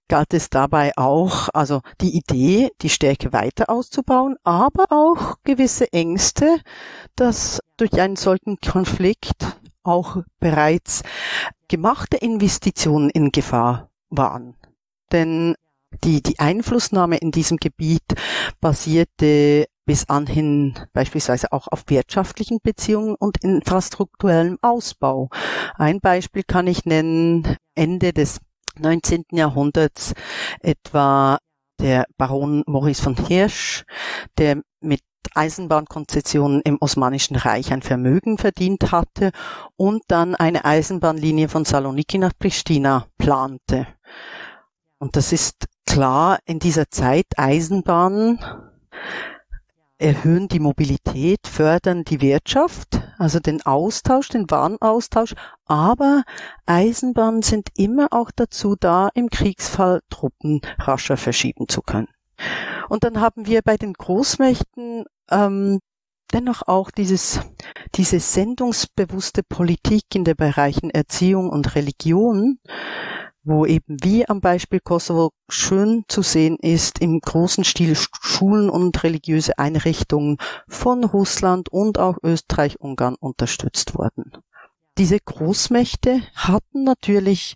galt es dabei auch, also die Idee, die Stärke weiter auszubauen, aber auch gewisse Ängste, dass durch einen solchen Konflikt auch bereits gemachte Investitionen in Gefahr waren. Denn die Einflussnahme in diesem Gebiet basierte bis anhin beispielsweise auch auf wirtschaftlichen Beziehungen und infrastrukturellem Ausbau. Ein Beispiel kann ich nennen, Ende des 19. Jahrhunderts etwa der Baron Maurice von Hirsch, der mit Eisenbahnkonzessionen im Osmanischen Reich ein Vermögen verdient hatte und dann eine Eisenbahnlinie von Saloniki nach Pristina plante. Und das ist klar, in dieser Zeit Eisenbahnen erhöhen die Mobilität, fördern die Wirtschaft, also den Austausch, den Warenaustausch, aber Eisenbahnen sind immer auch dazu da, im Kriegsfall Truppen rascher verschieben zu können. Und dann haben wir bei den Großmächten dennoch auch diese sendungsbewusste Politik in den Bereichen Erziehung und Religion, wo eben wie am Beispiel Kosovo schön zu sehen ist, im großen Stil Schulen und religiöse Einrichtungen von Russland und auch Österreich-Ungarn unterstützt wurden. Diese Großmächte hatten natürlich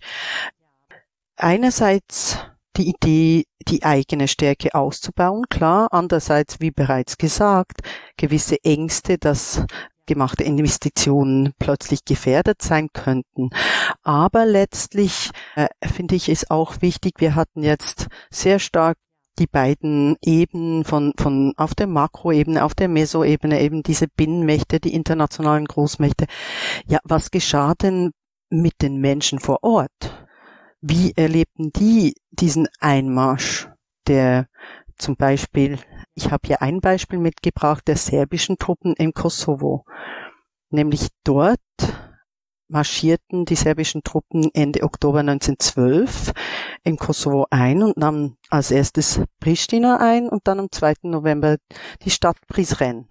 einerseits die Idee, die eigene Stärke auszubauen, klar, andererseits, wie bereits gesagt, gewisse Ängste, dass gemachte Investitionen plötzlich gefährdet sein könnten. Aber letztlich finde ich es auch wichtig, wir hatten jetzt sehr stark die beiden Ebenen von auf der Makroebene, auf der Mesoebene, eben diese Binnenmächte, die internationalen Großmächte. Ja, was geschah denn mit den Menschen vor Ort? Wie erlebten die diesen Einmarsch, der zum Beispiel, ich habe hier ein Beispiel mitgebracht, der serbischen Truppen im Kosovo. Nämlich dort marschierten die serbischen Truppen Ende Oktober 1912 im Kosovo ein und nahmen als erstes Pristina ein und dann am 2. November die Stadt Prizren.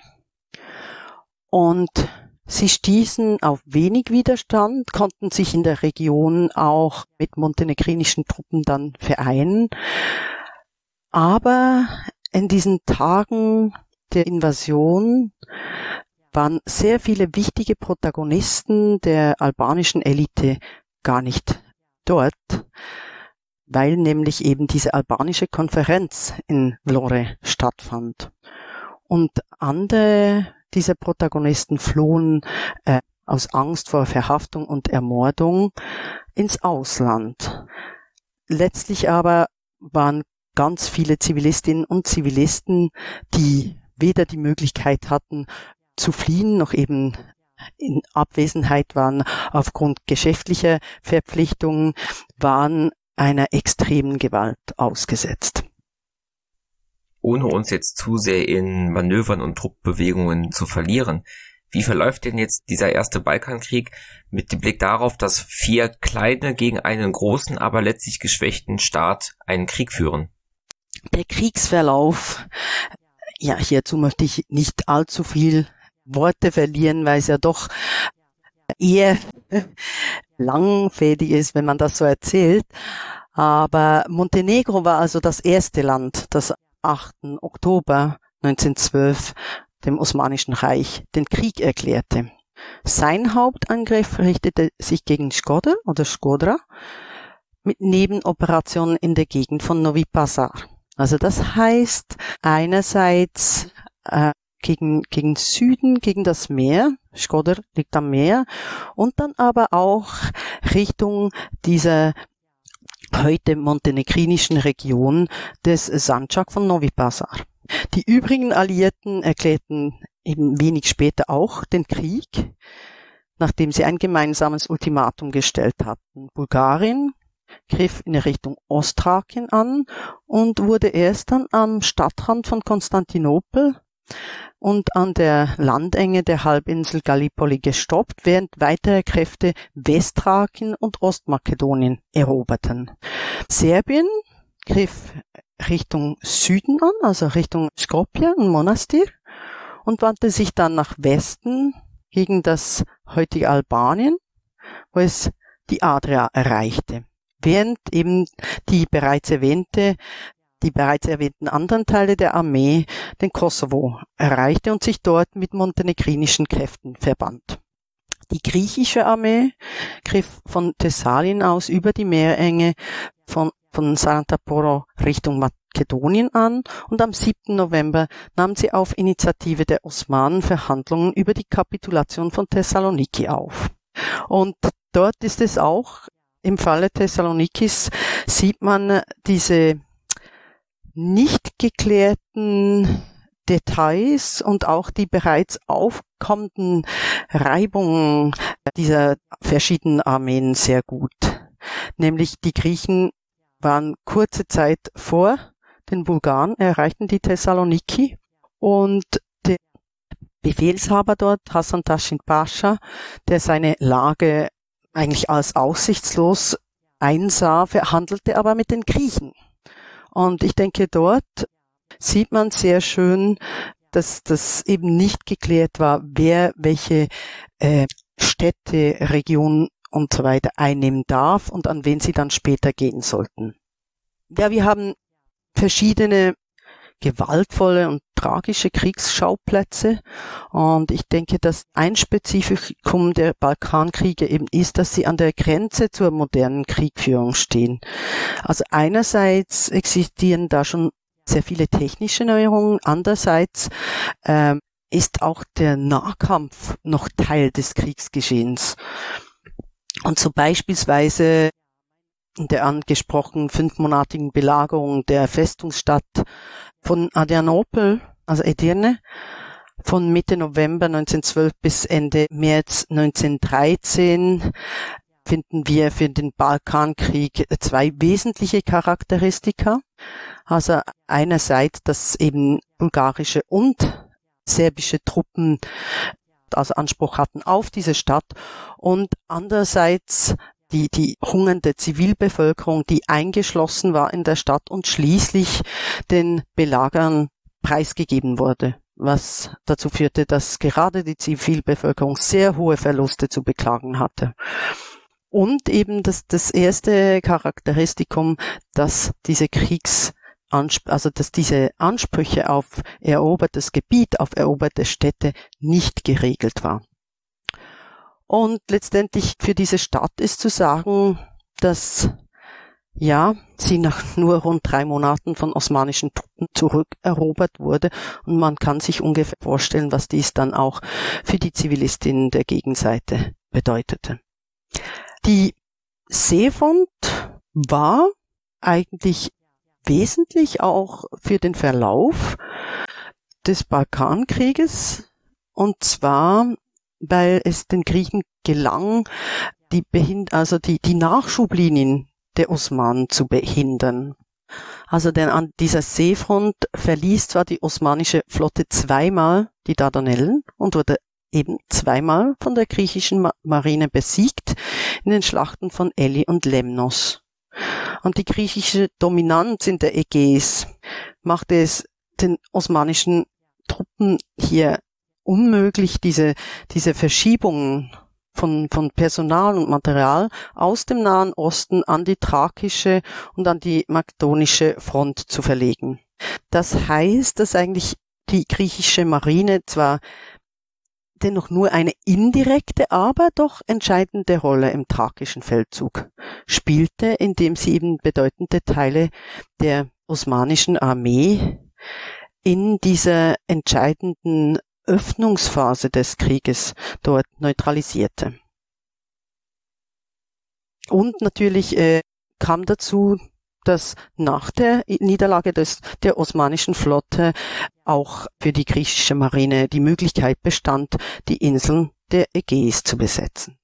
Und sie stießen auf wenig Widerstand, konnten sich in der Region auch mit montenegrinischen Truppen dann vereinen. Aber in diesen Tagen der Invasion waren sehr viele wichtige Protagonisten der albanischen Elite gar nicht dort, weil nämlich eben diese albanische Konferenz in Vlore stattfand. Und andere dieser Protagonisten flohen aus Angst vor Verhaftung und Ermordung ins Ausland. Letztlich aber waren ganz viele Zivilistinnen und Zivilisten, die weder die Möglichkeit hatten zu fliehen, noch eben in Abwesenheit waren aufgrund geschäftlicher Verpflichtungen, waren einer extremen Gewalt ausgesetzt. Ohne uns jetzt zu sehr in Manövern und Truppbewegungen zu verlieren, wie verläuft denn jetzt dieser erste Balkankrieg mit dem Blick darauf, dass 4 kleine gegen einen großen, aber letztlich geschwächten Staat einen Krieg führen? Der Kriegsverlauf, ja, hierzu möchte ich nicht allzu viel Worte verlieren, weil es ja doch eher langfädig ist, wenn man das so erzählt. Aber Montenegro war also das erste Land, das 8. Oktober 1912 dem Osmanischen Reich den Krieg erklärte. Sein Hauptangriff richtete sich gegen Škoda oder Škodra mit Nebenoperationen in der Gegend von Novi Pazar. Also das heißt einerseits gegen Süden, gegen das Meer, Škoda liegt am Meer, und dann aber auch Richtung dieser heute montenegrinischen Region des Sandžak von Novi Pazar. Die übrigen Alliierten erklärten eben wenig später auch den Krieg, nachdem sie ein gemeinsames Ultimatum gestellt hatten. Bulgarien griff in Richtung Ostthrakien an und wurde erst dann am Stadtrand von Konstantinopel und an der Landenge der Halbinsel Gallipoli gestoppt, während weitere Kräfte Westthrakien und Ostmakedonien eroberten. Serbien griff Richtung Süden an, also Richtung Skopje und Monastir, und wandte sich dann nach Westen gegen das heutige Albanien, wo es die Adria erreichte. während eben die bereits erwähnten anderen Teile der Armee den Kosovo erreichte und sich dort mit montenegrinischen Kräften verband. Die griechische Armee griff von Thessalien aus über die Meerenge von Sarantaporo Richtung Makedonien an und am 7. November nahm sie auf Initiative der Osmanen Verhandlungen über die Kapitulation von Thessaloniki auf. Und dort ist es auch, im Falle Thessalonikis sieht man diese nicht geklärten Details und auch die bereits aufkommenden Reibungen dieser verschiedenen Armeen sehr gut. Nämlich die Griechen waren kurze Zeit vor den Bulgaren, erreichten die Thessaloniki und der Befehlshaber dort, Hasan Taschin Pascha, der seine Lage eigentlich als aussichtslos einsah, verhandelte aber mit den Griechen. Und ich denke, dort sieht man sehr schön, dass das eben nicht geklärt war, wer welche Städte, Regionen und so weiter einnehmen darf und an wen sie dann später gehen sollten. Ja, wir haben verschiedene gewaltvolle und tragische Kriegsschauplätze und ich denke, dass ein Spezifikum der Balkankriege eben ist, dass sie an der Grenze zur modernen Kriegführung stehen. Also einerseits existieren da schon sehr viele technische Neuerungen, andererseits ist auch der Nahkampf noch Teil des Kriegsgeschehens. Und so beispielsweise in der angesprochenen 5-monatigen Belagerung der Festungsstadt von Adrianopel, also Edirne, von Mitte November 1912 bis Ende März 1913 finden wir für den Balkankrieg 2 wesentliche Charakteristika. Also einerseits, dass eben bulgarische und serbische Truppen also Anspruch hatten auf diese Stadt und andererseits die hungernde Zivilbevölkerung, die eingeschlossen war in der Stadt und schließlich den Belagern preisgegeben wurde, was dazu führte, dass gerade die Zivilbevölkerung sehr hohe Verluste zu beklagen hatte. Und eben das erste Charakteristikum, dass diese dass diese Ansprüche auf erobertes Gebiet, auf eroberte Städte nicht geregelt war. Und letztendlich für diese Stadt ist zu sagen, dass sie nach nur rund 3 Monaten von osmanischen Truppen zurückerobert wurde und man kann sich ungefähr vorstellen, was dies dann auch für die Zivilistinnen der Gegenseite bedeutete. Die Seefront war eigentlich wesentlich auch für den Verlauf des Balkankrieges und zwar weil es den Griechen gelang, die Nachschublinien der Osmanen zu behindern. Also denn an dieser Seefront verließ zwar die osmanische Flotte 2-mal die Dardanellen und wurde eben 2-mal von der griechischen Marine besiegt in den Schlachten von Ely und Lemnos. Und die griechische Dominanz in der Ägäis machte es den osmanischen Truppen hier unmöglich, diese Verschiebungen von Personal und Material aus dem Nahen Osten an die thrakische und an die makedonische Front zu verlegen. Das heißt, dass eigentlich die griechische Marine zwar dennoch nur eine indirekte, aber doch entscheidende Rolle im thrakischen Feldzug spielte, indem sie eben bedeutende Teile der osmanischen Armee in dieser entscheidenden Öffnungsphase des Krieges dort neutralisierte. Und natürlich kam dazu, dass nach der Niederlage der osmanischen Flotte auch für die griechische Marine die Möglichkeit bestand, die Inseln der Ägäis zu besetzen.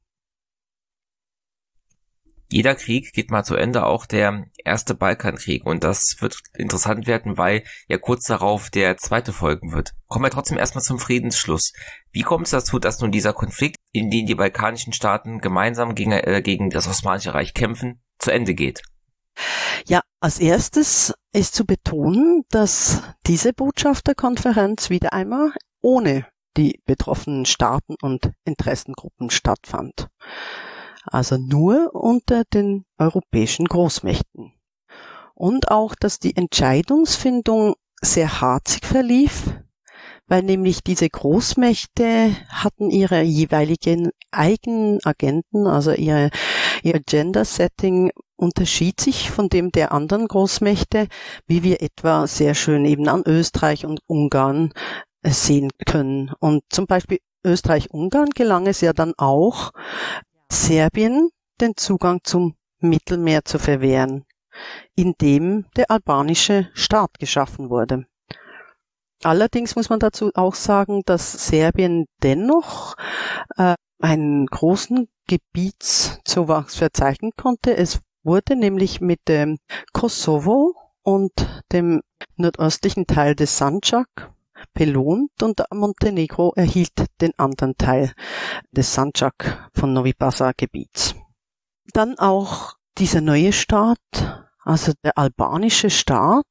Jeder Krieg geht mal zu Ende, auch der erste Balkankrieg. Und das wird interessant werden, weil ja kurz darauf der zweite folgen wird. Kommen wir trotzdem erstmal zum Friedensschluss. Wie kommt es dazu, dass nun dieser Konflikt, in dem die balkanischen Staaten gemeinsam gegen das Osmanische Reich kämpfen, zu Ende geht? Ja, als erstes ist zu betonen, dass diese Botschafterkonferenz wieder einmal ohne die betroffenen Staaten und Interessengruppen stattfand. Also nur unter den europäischen Großmächten. Und auch, dass die Entscheidungsfindung sehr harzig verlief, weil nämlich diese Großmächte hatten ihre jeweiligen eigenen Agenten, also ihr Agenda-Setting unterschied sich von dem der anderen Großmächte, wie wir etwa sehr schön eben an Österreich und Ungarn sehen können. Und zum Beispiel Österreich-Ungarn gelang es ja dann auch, Serbien den Zugang zum Mittelmeer zu verwehren, indem der albanische Staat geschaffen wurde. Allerdings muss man dazu auch sagen, dass Serbien dennoch einen großen Gebietszuwachs verzeichnen konnte. Es wurde nämlich mit dem Kosovo und dem nordöstlichen Teil des Sandžak belohnt und Montenegro erhielt den anderen Teil des Sandžak von Novi Pazar-Gebiets. Dann auch dieser neue Staat, also der albanische Staat,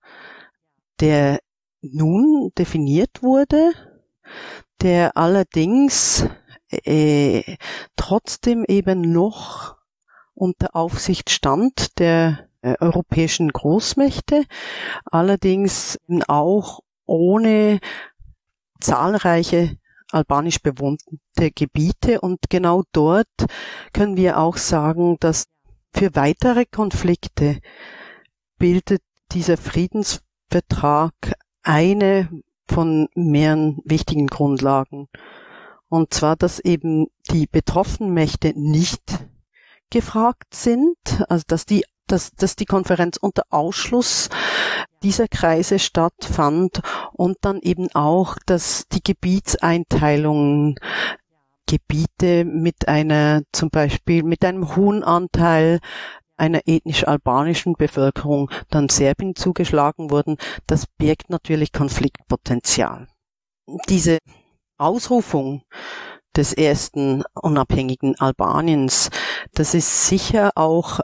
der nun definiert wurde, der allerdings trotzdem eben noch unter Aufsicht stand der europäischen Großmächte, allerdings auch ohne zahlreiche albanisch bewohnte Gebiete. Und genau dort können wir auch sagen, dass für weitere Konflikte bildet dieser Friedensvertrag eine von mehreren wichtigen Grundlagen. Und zwar, dass eben die betroffenen Mächte nicht gefragt sind, also dass die Konferenz unter Ausschluss dieser Kreise stattfand und dann eben auch, dass die Gebietseinteilungen, Gebiete mit zum Beispiel mit einem hohen Anteil einer ethnisch-albanischen Bevölkerung dann Serbien zugeschlagen wurden, das birgt natürlich Konfliktpotenzial. Diese Ausrufung des ersten unabhängigen Albaniens, das ist sicher auch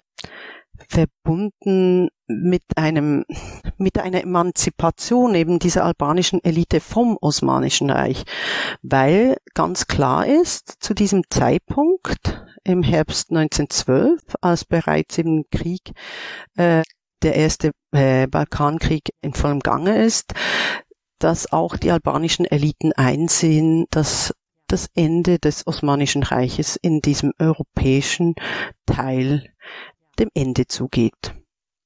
verbunden mit einer Emanzipation eben dieser albanischen Elite vom Osmanischen Reich, weil ganz klar ist, zu diesem Zeitpunkt im Herbst 1912, als bereits im Krieg, der erste Balkankrieg in vollem Gange ist, dass auch die albanischen Eliten einsehen, dass das Ende des Osmanischen Reiches in diesem europäischen Teil dem Ende zugeht.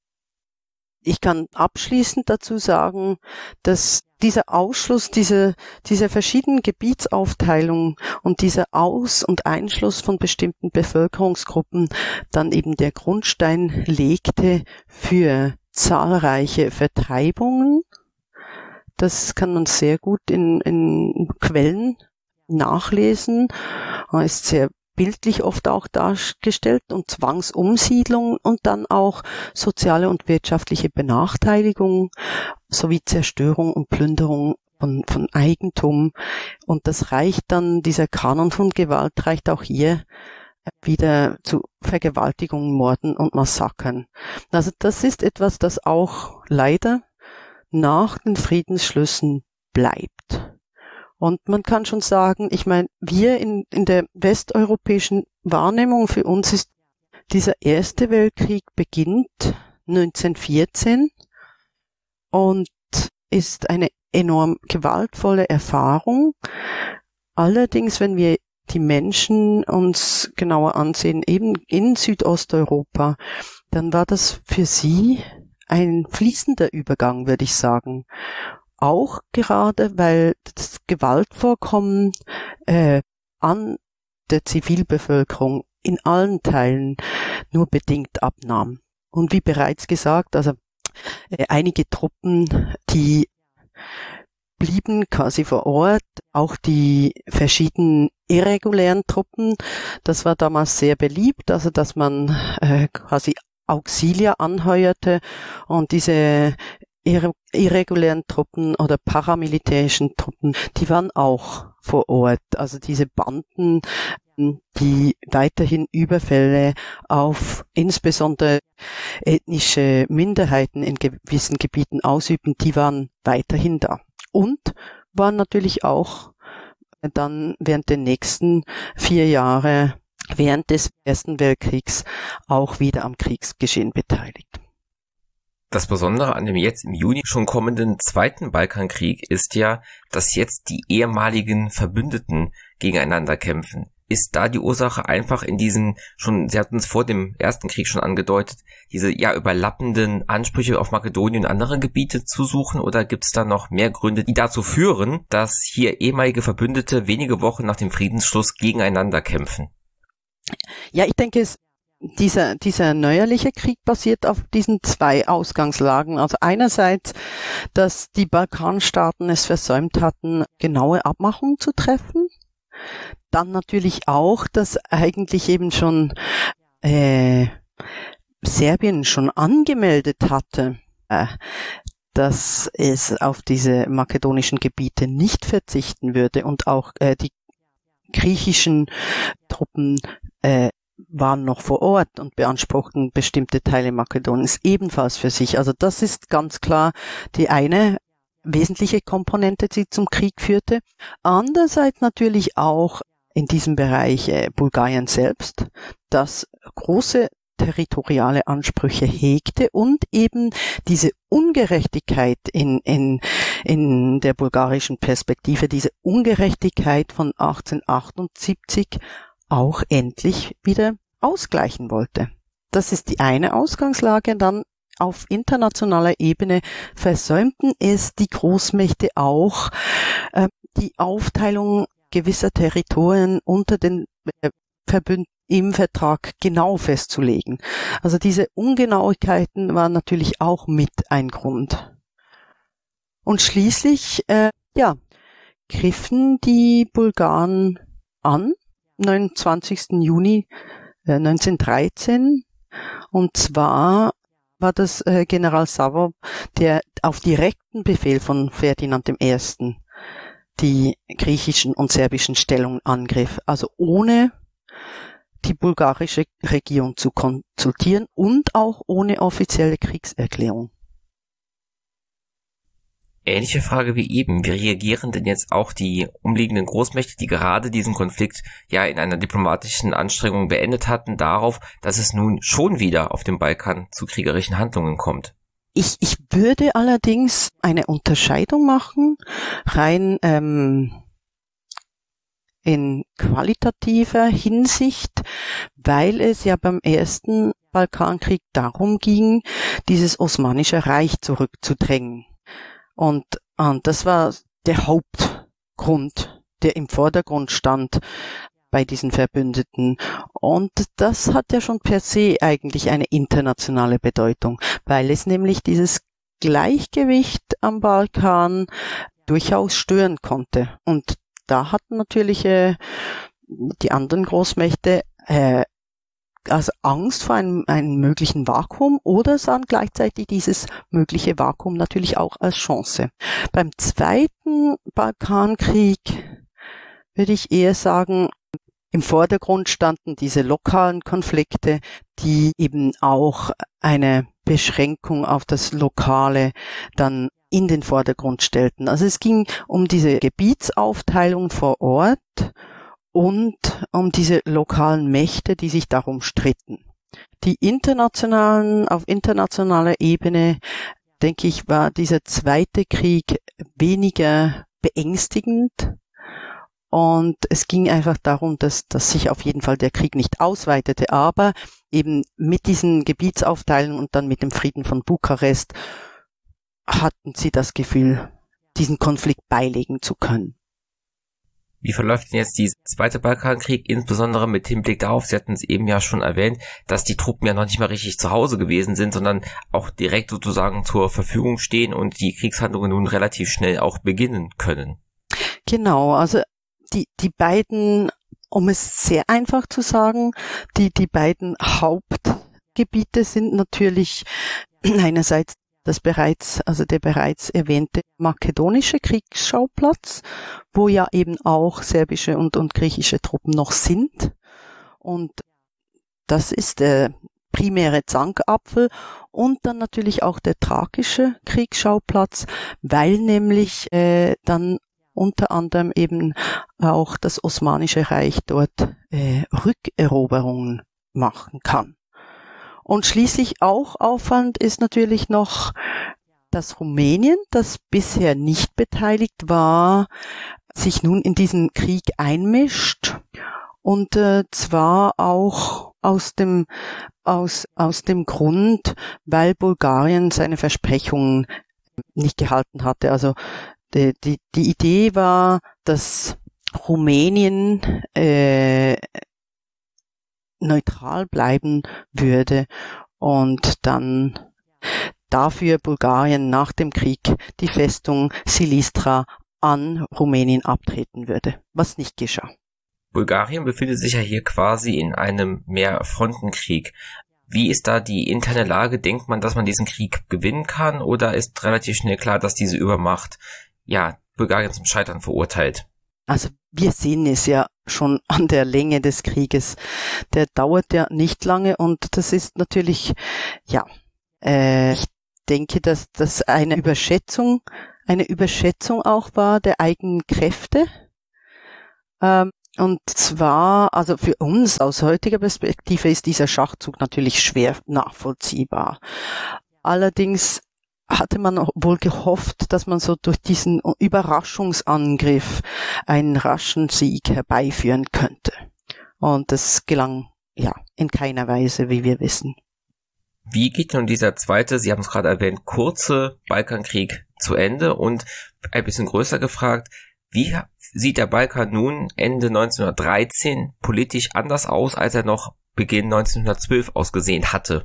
Ich kann abschließend dazu sagen, dass dieser Ausschluss, diese verschiedenen Gebietsaufteilungen und dieser Aus- und Einschluss von bestimmten Bevölkerungsgruppen dann eben der Grundstein legte für zahlreiche Vertreibungen. Das kann man sehr gut in Quellen nachlesen. Ist sehr bildlich oft auch dargestellt, und Zwangsumsiedlung und dann auch soziale und wirtschaftliche Benachteiligung sowie Zerstörung und Plünderung von Eigentum. Und das reicht dann, dieser Kanon von Gewalt reicht auch hier wieder zu Vergewaltigungen, Morden und Massakern. Also das ist etwas, das auch leider nach den Friedensschlüssen bleibt. Und man kann schon sagen, ich meine, wir in der westeuropäischen Wahrnehmung, für uns ist dieser Erste Weltkrieg beginnt 1914 und ist eine enorm gewaltvolle Erfahrung. Allerdings, wenn wir die Menschen uns genauer ansehen, eben in Südosteuropa, dann war das für sie ein fließender Übergang, würde ich sagen. Auch gerade, weil das Gewaltvorkommen an der Zivilbevölkerung in allen Teilen nur bedingt abnahm. Und wie bereits gesagt, also einige Truppen, die blieben quasi vor Ort, auch die verschiedenen irregulären Truppen, das war damals sehr beliebt, also dass man quasi Auxilier anheuerte und diese irregulären Truppen oder paramilitärischen Truppen, die waren auch vor Ort. Also diese Banden, die weiterhin Überfälle auf insbesondere ethnische Minderheiten in gewissen Gebieten ausüben, die waren weiterhin da. Und waren natürlich auch dann während der nächsten 4 Jahre während des Ersten Weltkriegs auch wieder am Kriegsgeschehen beteiligt. Das Besondere an dem jetzt im Juni schon kommenden Zweiten Balkankrieg ist ja, dass jetzt die ehemaligen Verbündeten gegeneinander kämpfen. Ist da die Ursache einfach in diesen Sie hatten es vor dem Ersten Krieg schon angedeutet, diese überlappenden Ansprüche auf Makedonien und andere Gebiete zu suchen, oder gibt es da noch mehr Gründe, die dazu führen, dass hier ehemalige Verbündete wenige Wochen nach dem Friedensschluss gegeneinander kämpfen? Ja, ich denke, dieser neuerliche Krieg basiert auf diesen zwei Ausgangslagen. Also einerseits, dass die Balkanstaaten es versäumt hatten, genaue Abmachungen zu treffen. Dann natürlich auch, dass eigentlich eben schon Serbien schon angemeldet hatte, dass es auf diese makedonischen Gebiete nicht verzichten würde, und auch die griechischen Truppen waren noch vor Ort und beanspruchten bestimmte Teile Makedoniens ebenfalls für sich. Also das ist ganz klar die eine wesentliche Komponente, die zum Krieg führte. Andererseits natürlich auch in diesem Bereich Bulgarien selbst, das große territoriale Ansprüche hegte und eben diese Ungerechtigkeit in der bulgarischen Perspektive, diese Ungerechtigkeit von 1878 auch endlich wieder ausgleichen wollte. Das ist die eine Ausgangslage. Dann auf internationaler Ebene versäumten es die Großmächte auch, die Aufteilung gewisser Territorien unter den Verbündeten im Vertrag genau festzulegen. Also diese Ungenauigkeiten waren natürlich auch mit ein Grund. Und schließlich, griffen die Bulgaren an, 29. Juni 1913, und zwar war das General Savov, der auf direkten Befehl von Ferdinand I. die griechischen und serbischen Stellungen angriff, also ohne die bulgarische Regierung zu konsultieren und auch ohne offizielle Kriegserklärung. Ähnliche Frage wie eben. Wie reagieren denn jetzt auch die umliegenden Großmächte, die gerade diesen Konflikt in einer diplomatischen Anstrengung beendet hatten, darauf, dass es nun schon wieder auf dem Balkan zu kriegerischen Handlungen kommt? Ich würde allerdings eine Unterscheidung machen, rein in qualitativer Hinsicht, weil es ja beim Ersten Balkankrieg darum ging, dieses Osmanische Reich zurückzudrängen. Und das war der Hauptgrund, der im Vordergrund stand bei diesen Verbündeten. Und das hat ja schon per se eigentlich eine internationale Bedeutung, weil es nämlich dieses Gleichgewicht am Balkan durchaus stören konnte. Und da hatten natürlich die anderen Großmächte also Angst vor einem möglichen Vakuum oder sahen gleichzeitig dieses mögliche Vakuum natürlich auch als Chance. Beim Zweiten Balkankrieg würde ich eher sagen, im Vordergrund standen diese lokalen Konflikte, die eben auch eine Beschränkung auf das Lokale dann in den Vordergrund stellten. Also es ging um diese Gebietsaufteilung vor Ort und um diese lokalen Mächte, die sich darum stritten. Auf internationaler Ebene, denke ich, war dieser zweite Krieg weniger beängstigend. Und es ging einfach darum, dass sich auf jeden Fall der Krieg nicht ausweitete, aber eben mit diesen Gebietsaufteilungen und dann mit dem Frieden von Bukarest hatten sie das Gefühl, diesen Konflikt beilegen zu können. Wie verläuft denn jetzt dieser Zweite Balkankrieg, insbesondere mit Hinblick darauf, Sie hatten es eben ja schon erwähnt, dass die Truppen ja noch nicht mal richtig zu Hause gewesen sind, sondern auch direkt sozusagen zur Verfügung stehen und die Kriegshandlungen nun relativ schnell auch beginnen können? Genau, also die beiden, um es sehr einfach zu sagen, die beiden Hauptgebiete sind natürlich einerseits der bereits erwähnte makedonische Kriegsschauplatz, wo ja eben auch serbische und griechische Truppen noch sind. Und das ist der primäre Zankapfel, und dann natürlich auch der thrakische Kriegsschauplatz, weil nämlich dann unter anderem eben auch das Osmanische Reich dort Rückeroberungen machen kann. Und schließlich auch auffallend ist natürlich noch, dass Rumänien, das bisher nicht beteiligt war, sich nun in diesen Krieg einmischt und zwar auch aus dem Grund, weil Bulgarien seine Versprechungen nicht gehalten hatte. Also die Idee war, dass Rumänien neutral bleiben würde und dann dafür Bulgarien nach dem Krieg die Festung Silistra an Rumänien abtreten würde, was nicht geschah. Bulgarien befindet sich ja hier quasi in einem Mehrfrontenkrieg. Wie ist da die interne Lage? Denkt man, dass man diesen Krieg gewinnen kann, oder ist relativ schnell klar, dass diese Übermacht Bulgarien zum Scheitern verurteilt? Also wir sehen es ja schon an der Länge des Krieges. Der dauert ja nicht lange und das ist natürlich, ich denke, dass das eine Überschätzung auch war der eigenen Kräfte. Und zwar, also für uns aus heutiger Perspektive ist dieser Schachzug natürlich schwer nachvollziehbar. Allerdings hatte man wohl gehofft, dass man so durch diesen Überraschungsangriff einen raschen Sieg herbeiführen könnte. Und das gelang in keiner Weise, wie wir wissen. Wie geht nun dieser zweite, Sie haben es gerade erwähnt, kurze Balkankrieg zu Ende? Und ein bisschen größer gefragt, wie sieht der Balkan nun Ende 1913 politisch anders aus, als er noch Beginn 1912 ausgesehen hatte?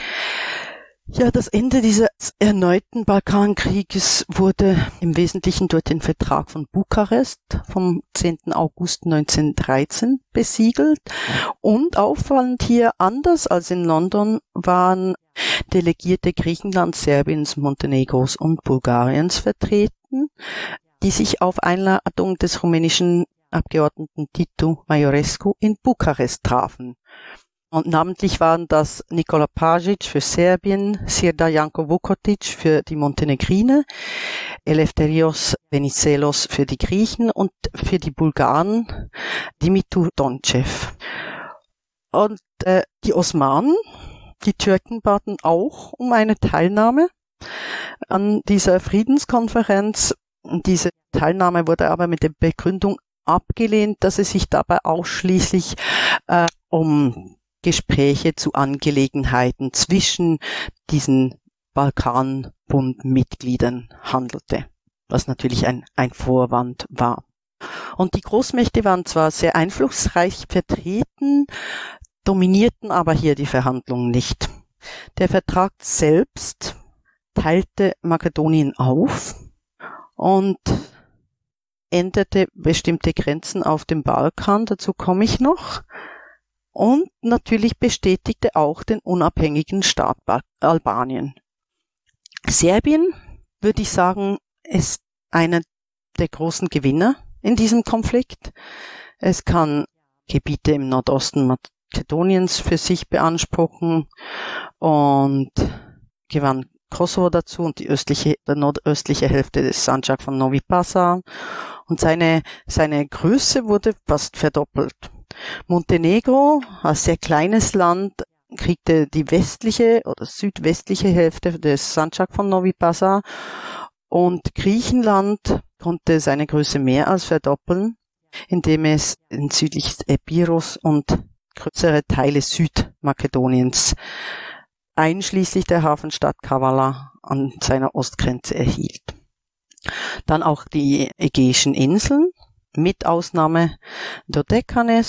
Ja, das Ende dieses erneuten Balkankrieges wurde im Wesentlichen durch den Vertrag von Bukarest vom 10. August 1913 besiegelt. Und auffallend hier, anders als in London, waren Delegierte Griechenlands, Serbiens, Montenegros und Bulgariens vertreten, die sich auf Einladung des rumänischen Abgeordneten Titu Maiorescu in Bukarest trafen. Und namentlich waren das Nikola Pašić für Serbien, Sirda Janko Vukotić für die Montenegrine, Eleftherios Venizelos für die Griechen und für die Bulgaren Dimitur Dončev. Und die Osmanen, die Türken baten auch um eine Teilnahme an dieser Friedenskonferenz. Diese Teilnahme wurde aber mit der Begründung abgelehnt, dass es sich dabei ausschließlich um Gespräche zu Angelegenheiten zwischen diesen Balkanbund-Mitgliedern handelte, was natürlich ein Vorwand war. Und die Großmächte waren zwar sehr einflussreich vertreten, dominierten aber hier die Verhandlungen nicht. Der Vertrag selbst teilte Makedonien auf und änderte bestimmte Grenzen auf dem Balkan, dazu komme ich noch. Und natürlich bestätigte auch den unabhängigen Staat Albanien. Serbien, würde ich sagen, ist einer der großen Gewinner in diesem Konflikt. Es kann Gebiete im Nordosten Makedoniens für sich beanspruchen und gewann Kosovo dazu und die nordöstliche Hälfte des Sandžak von Novi Pazar. Und seine Größe wurde fast verdoppelt. Montenegro, ein sehr kleines Land, kriegte die westliche oder südwestliche Hälfte des Sandžak von Novi Pazar und Griechenland konnte seine Größe mehr als verdoppeln, indem es in südliches Epirus und größere Teile Südmakedoniens, einschließlich der Hafenstadt Kavala, an seiner Ostgrenze erhielt. Dann auch die Ägäischen Inseln, mit Ausnahme Dodekanes,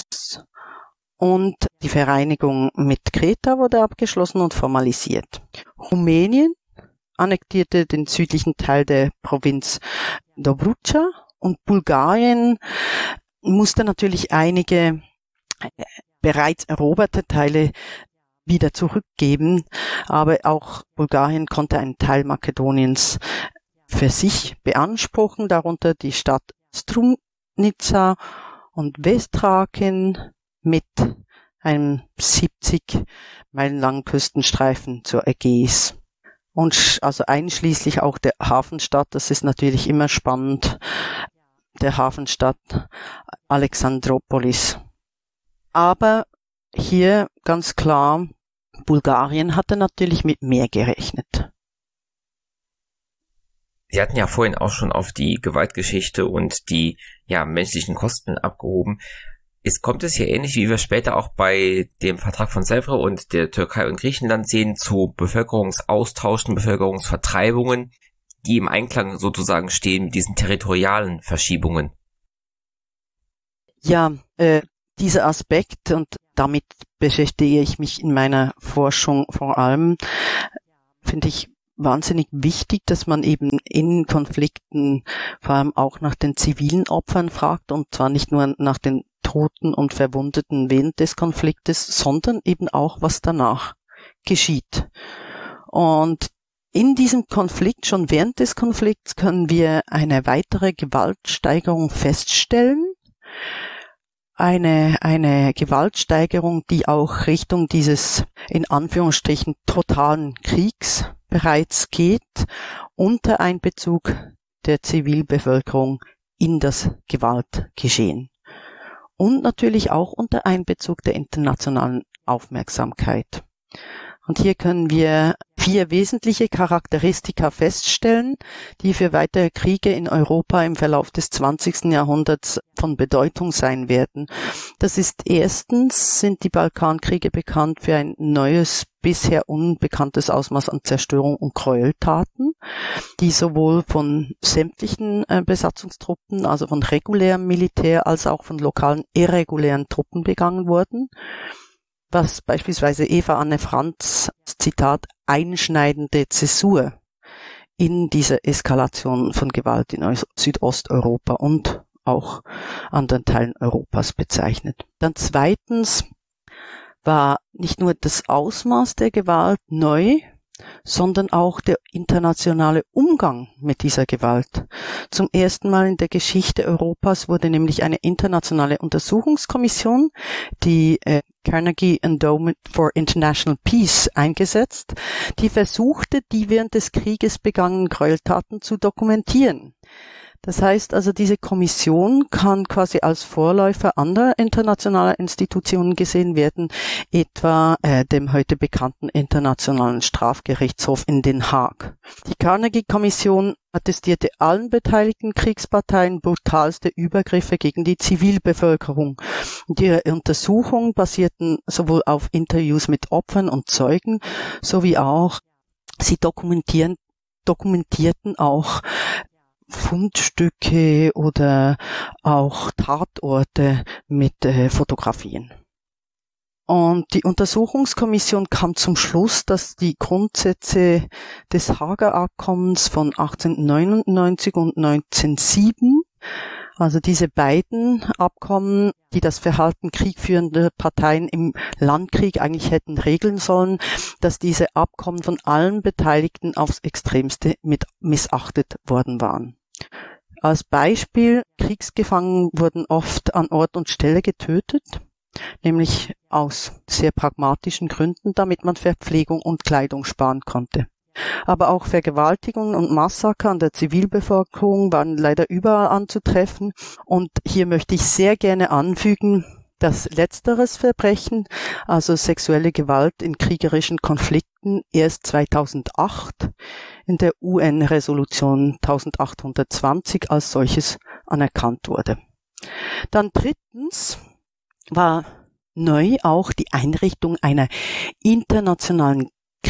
und die Vereinigung mit Kreta wurde abgeschlossen und formalisiert. Rumänien annektierte den südlichen Teil der Provinz Dobrudscha und Bulgarien musste natürlich einige bereits eroberte Teile wieder zurückgeben, aber auch Bulgarien konnte einen Teil Makedoniens für sich beanspruchen, darunter die Stadt Strumnica und Westthrakien mit einem 70 Meilen langen Küstenstreifen zur Ägäis. Und also einschließlich auch der Hafenstadt, das ist natürlich immer spannend, der Hafenstadt Alexandroupolis. Aber hier ganz klar, Bulgarien hatte natürlich mit mehr gerechnet. Sie hatten ja vorhin auch schon auf die Gewaltgeschichte und die menschlichen Kosten abgehoben. Kommt es hier ähnlich, wie wir später auch bei dem Vertrag von Sèvres und der Türkei und Griechenland sehen, zu Bevölkerungsaustauschen, Bevölkerungsvertreibungen, die im Einklang sozusagen stehen mit diesen territorialen Verschiebungen? Ja, dieser Aspekt, und damit beschäftige ich mich in meiner Forschung vor allem, finde ich wahnsinnig wichtig, dass man eben in Konflikten vor allem auch nach den zivilen Opfern fragt, und zwar nicht nur nach den Toten und Verwundeten während des Konfliktes, sondern eben auch, was danach geschieht. Und in diesem Konflikt, schon während des Konflikts, können wir eine weitere Gewaltsteigerung feststellen. Eine Gewaltsteigerung, die auch Richtung dieses, in Anführungsstrichen, totalen Kriegs bereits geht, unter Einbezug der Zivilbevölkerung in das Gewaltgeschehen. Und natürlich auch unter Einbezug der internationalen Aufmerksamkeit. Und hier können wir 4 wesentliche Charakteristika feststellen, die für weitere Kriege in Europa im Verlauf des 20. Jahrhunderts von Bedeutung sein werden. Das ist erstens, sind die Balkankriege bekannt für ein neues, bisher unbekanntes Ausmaß an Zerstörung und Gräueltaten, die sowohl von sämtlichen Besatzungstruppen, also von regulärem Militär, als auch von lokalen irregulären Truppen begangen wurden, was beispielsweise Eva Anne Franz, Zitat, einschneidende Zäsur in dieser Eskalation von Gewalt in Südosteuropa und auch anderen Teilen Europas bezeichnet. Dann zweitens war nicht nur das Ausmaß der Gewalt neu, sondern auch der internationale Umgang mit dieser Gewalt. Zum ersten Mal in der Geschichte Europas wurde nämlich eine internationale Untersuchungskommission, die Carnegie Endowment for International Peace, eingesetzt, die versuchte, die während des Krieges begangenen Gräueltaten zu dokumentieren. Das heißt also, diese Kommission kann quasi als Vorläufer anderer internationaler Institutionen gesehen werden, etwa dem heute bekannten Internationalen Strafgerichtshof in Den Haag. Die Carnegie-Kommission attestierte allen beteiligten Kriegsparteien brutalste Übergriffe gegen die Zivilbevölkerung. Und ihre Untersuchungen basierten sowohl auf Interviews mit Opfern und Zeugen, sowie auch, sie dokumentierten auch Fundstücke oder auch Tatorte mit Fotografien. Und die Untersuchungskommission kam zum Schluss, dass die Grundsätze des Haager Abkommens von 1899 und 1907, also diese beiden Abkommen, die das Verhalten kriegführender Parteien im Landkrieg eigentlich hätten regeln sollen, dass diese Abkommen von allen Beteiligten aufs Extremste missachtet worden waren. Als Beispiel, Kriegsgefangene wurden oft an Ort und Stelle getötet, nämlich aus sehr pragmatischen Gründen, damit man Verpflegung und Kleidung sparen konnte. Aber auch Vergewaltigungen und Massaker an der Zivilbevölkerung waren leider überall anzutreffen. Und hier möchte ich sehr gerne anfügen, dass letzteres Verbrechen, also sexuelle Gewalt in kriegerischen Konflikten, erst 2008 in der UN-Resolution 1820 als solches anerkannt wurde. Dann drittens war neu auch die Einrichtung einer internationalen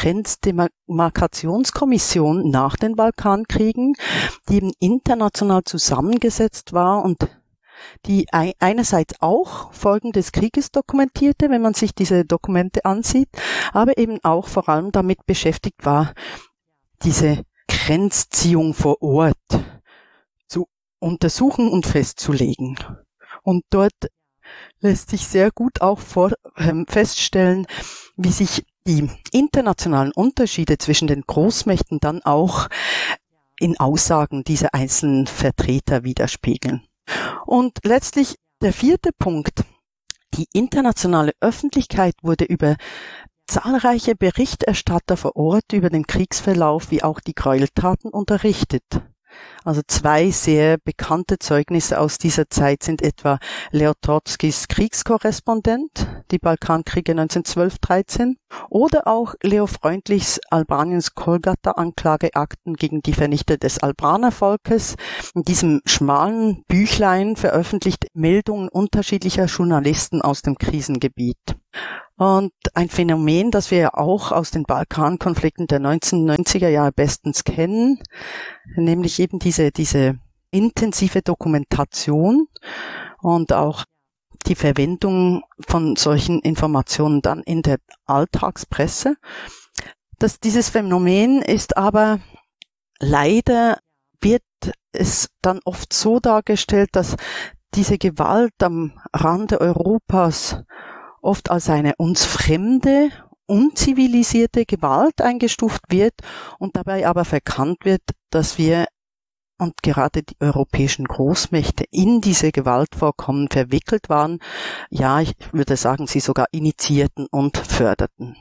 Grenzdemarkationskommission nach den Balkankriegen, die eben international zusammengesetzt war und die einerseits auch Folgen des Krieges dokumentierte, wenn man sich diese Dokumente ansieht, aber eben auch vor allem damit beschäftigt war, diese Grenzziehung vor Ort zu untersuchen und festzulegen. Und dort lässt sich sehr gut auch feststellen, wie sich die internationalen Unterschiede zwischen den Großmächten dann auch in Aussagen dieser einzelnen Vertreter widerspiegeln. Und letztlich der 4. Punkt. Die internationale Öffentlichkeit wurde über zahlreiche Berichterstatter vor Ort über den Kriegsverlauf wie auch die Gräueltaten unterrichtet. Also 2 sehr bekannte Zeugnisse aus dieser Zeit sind etwa Leo Trotzkis Kriegskorrespondent, die Balkankriege 1912-13, oder auch Leo Freundlichs Albaniens Kolgata-Anklageakten gegen die Vernichter des Albanervolkes. In diesem schmalen Büchlein veröffentlicht Meldungen unterschiedlicher Journalisten aus dem Krisengebiet. Und ein Phänomen, das wir ja auch aus den Balkankonflikten der 1990er Jahre bestens kennen, nämlich eben diese intensive Dokumentation und auch die Verwendung von solchen Informationen dann in der Alltagspresse. Dieses Phänomen ist aber leider, wird es dann oft so dargestellt, dass diese Gewalt am Rande Europas oft als eine uns fremde, unzivilisierte Gewalt eingestuft wird und dabei aber verkannt wird, dass wir und gerade die europäischen Großmächte in diese Gewaltvorkommen verwickelt waren. Ja, ich würde sagen, sie sogar initiierten und förderten.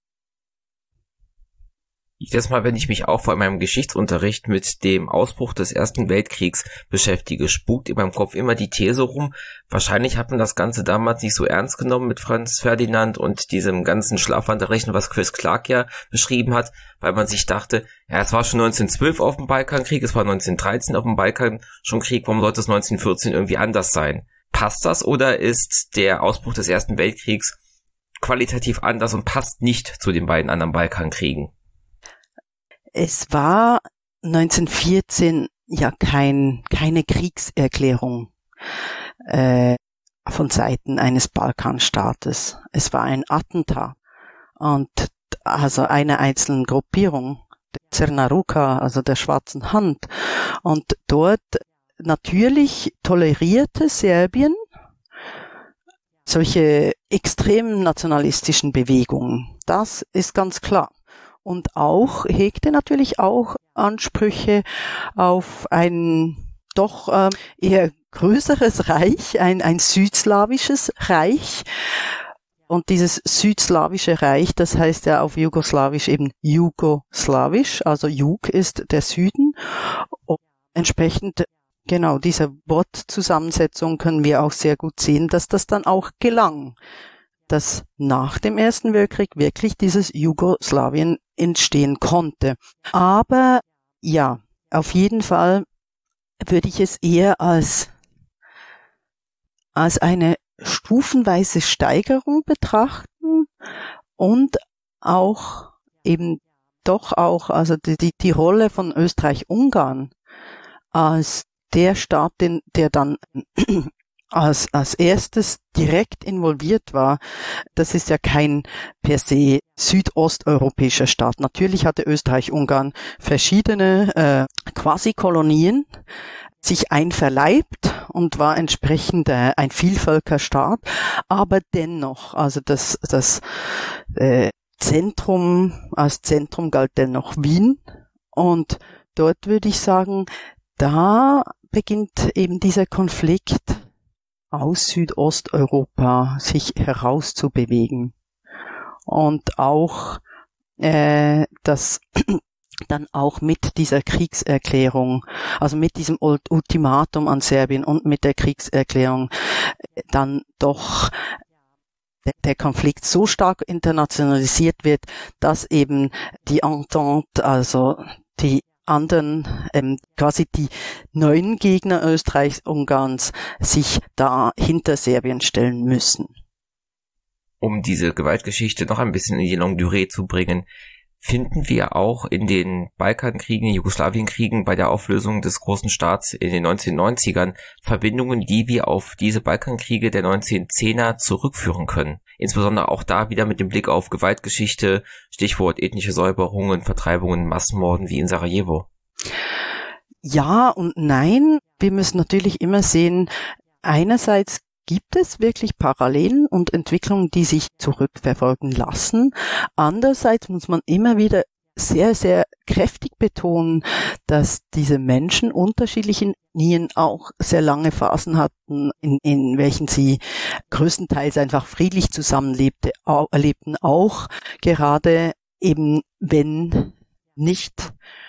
Jedes Mal, wenn ich mich auch vor meinem Geschichtsunterricht mit dem Ausbruch des Ersten Weltkriegs beschäftige, spukt in meinem Kopf immer die These rum, wahrscheinlich hat man das Ganze damals nicht so ernst genommen mit Franz Ferdinand und diesem ganzen Schlafwanderrechen, was Chris Clark ja beschrieben hat, weil man sich dachte, ja, es war schon 1912 auf dem Balkankrieg, es war 1913 auf dem Balkan schon Krieg, warum sollte es 1914 irgendwie anders sein? Passt das oder ist der Ausbruch des Ersten Weltkriegs qualitativ anders und passt nicht zu den beiden anderen Balkankriegen? Es war 1914 ja keine Kriegserklärung von Seiten eines Balkanstaates. Es war ein Attentat und also einer einzelnen Gruppierung, der Crna-Ruka, also der Schwarzen Hand. Und dort natürlich tolerierte Serbien solche extremen nationalistischen Bewegungen. Das ist ganz klar. Und hegte natürlich auch Ansprüche auf ein doch eher größeres Reich, ein südslawisches Reich. Und dieses südslawische Reich, das heißt ja auf Jugoslawisch eben Jugoslawisch, also Jug ist der Süden. Und entsprechend genau dieser Wortzusammensetzung können wir auch sehr gut sehen, dass das dann auch gelang, dass nach dem Ersten Weltkrieg wirklich dieses Jugoslawien entstehen konnte. Aber ja, auf jeden Fall würde ich es eher als eine stufenweise Steigerung betrachten und auch eben doch auch, also die Rolle von Österreich-Ungarn als der Staat, der dann als erstes direkt involviert war. Das ist ja kein per se südosteuropäischer Staat. Natürlich hatte Österreich-Ungarn verschiedene Quasi-Kolonien sich einverleibt und war entsprechend ein Vielvölkerstaat, aber dennoch, also das Zentrum, als Zentrum galt dennoch Wien und dort würde ich sagen, da beginnt eben dieser Konflikt aus Südosteuropa sich herauszubewegen und auch das dann auch mit dieser Kriegserklärung, also mit diesem Ultimatum an Serbien und mit der Kriegserklärung dann doch der Konflikt so stark internationalisiert wird, dass eben die Entente, also die anderen, quasi die neuen Gegner Österreichs, Ungarns, sich da hinter Serbien stellen müssen. Um diese Gewaltgeschichte noch ein bisschen in die Longue Durée zu bringen, finden wir auch in den Balkankriegen, Jugoslawienkriegen bei der Auflösung des großen Staats in den 1990ern Verbindungen, die wir auf diese Balkankriege der 1910er zurückführen können. Insbesondere auch da wieder mit dem Blick auf Gewaltgeschichte, Stichwort ethnische Säuberungen, Vertreibungen, Massenmorden wie in Sarajevo. Ja und nein. Wir müssen natürlich immer sehen, einerseits gibt es wirklich Parallelen und Entwicklungen, die sich zurückverfolgen lassen. Andererseits muss man immer wieder sehr, sehr kräftig betonen, dass diese Menschen unterschiedlichen Ethnien auch sehr lange Phasen hatten, in welchen sie größtenteils einfach friedlich zusammenlebten, auch gerade eben wenn nicht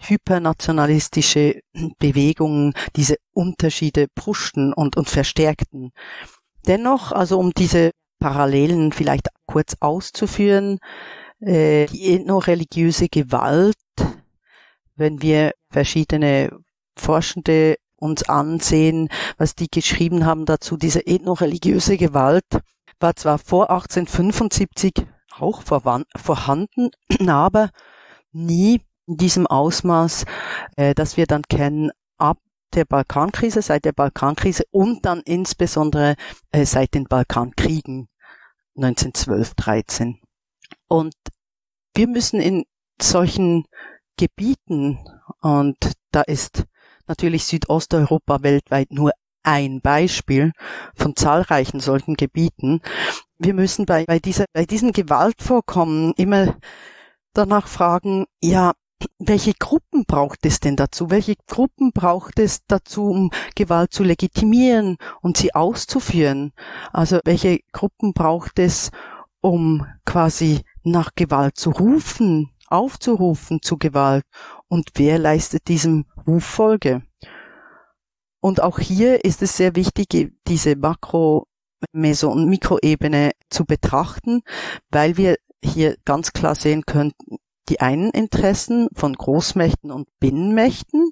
hypernationalistische Bewegungen diese Unterschiede puschten und verstärkten. Dennoch, also um diese Parallelen vielleicht kurz auszuführen, die ethnoreligiöse Gewalt, wenn wir verschiedene Forschende uns ansehen, was die geschrieben haben dazu, diese ethnoreligiöse Gewalt war zwar vor 1875 auch vorhanden, aber nie in diesem Ausmaß, das wir dann kennen, ab der Balkankrise, seit der Balkankrise und dann insbesondere seit den Balkankriegen 1912, 13. Und wir müssen in solchen Gebieten, und da ist natürlich Südosteuropa weltweit nur ein Beispiel von zahlreichen solchen Gebieten, wir müssen bei diesen Gewaltvorkommen immer danach fragen, ja, welche Gruppen braucht es denn dazu? Welche Gruppen braucht es dazu, um Gewalt zu legitimieren und sie auszuführen? Also welche Gruppen braucht es, um quasi nach Gewalt zu rufen, aufzurufen zu Gewalt? Und wer leistet diesem Ruf Folge? Und auch hier ist es sehr wichtig, diese Makro-, Meso- und Mikroebene zu betrachten, weil wir hier ganz klar sehen können, die einen Interessen von Großmächten und Binnenmächten,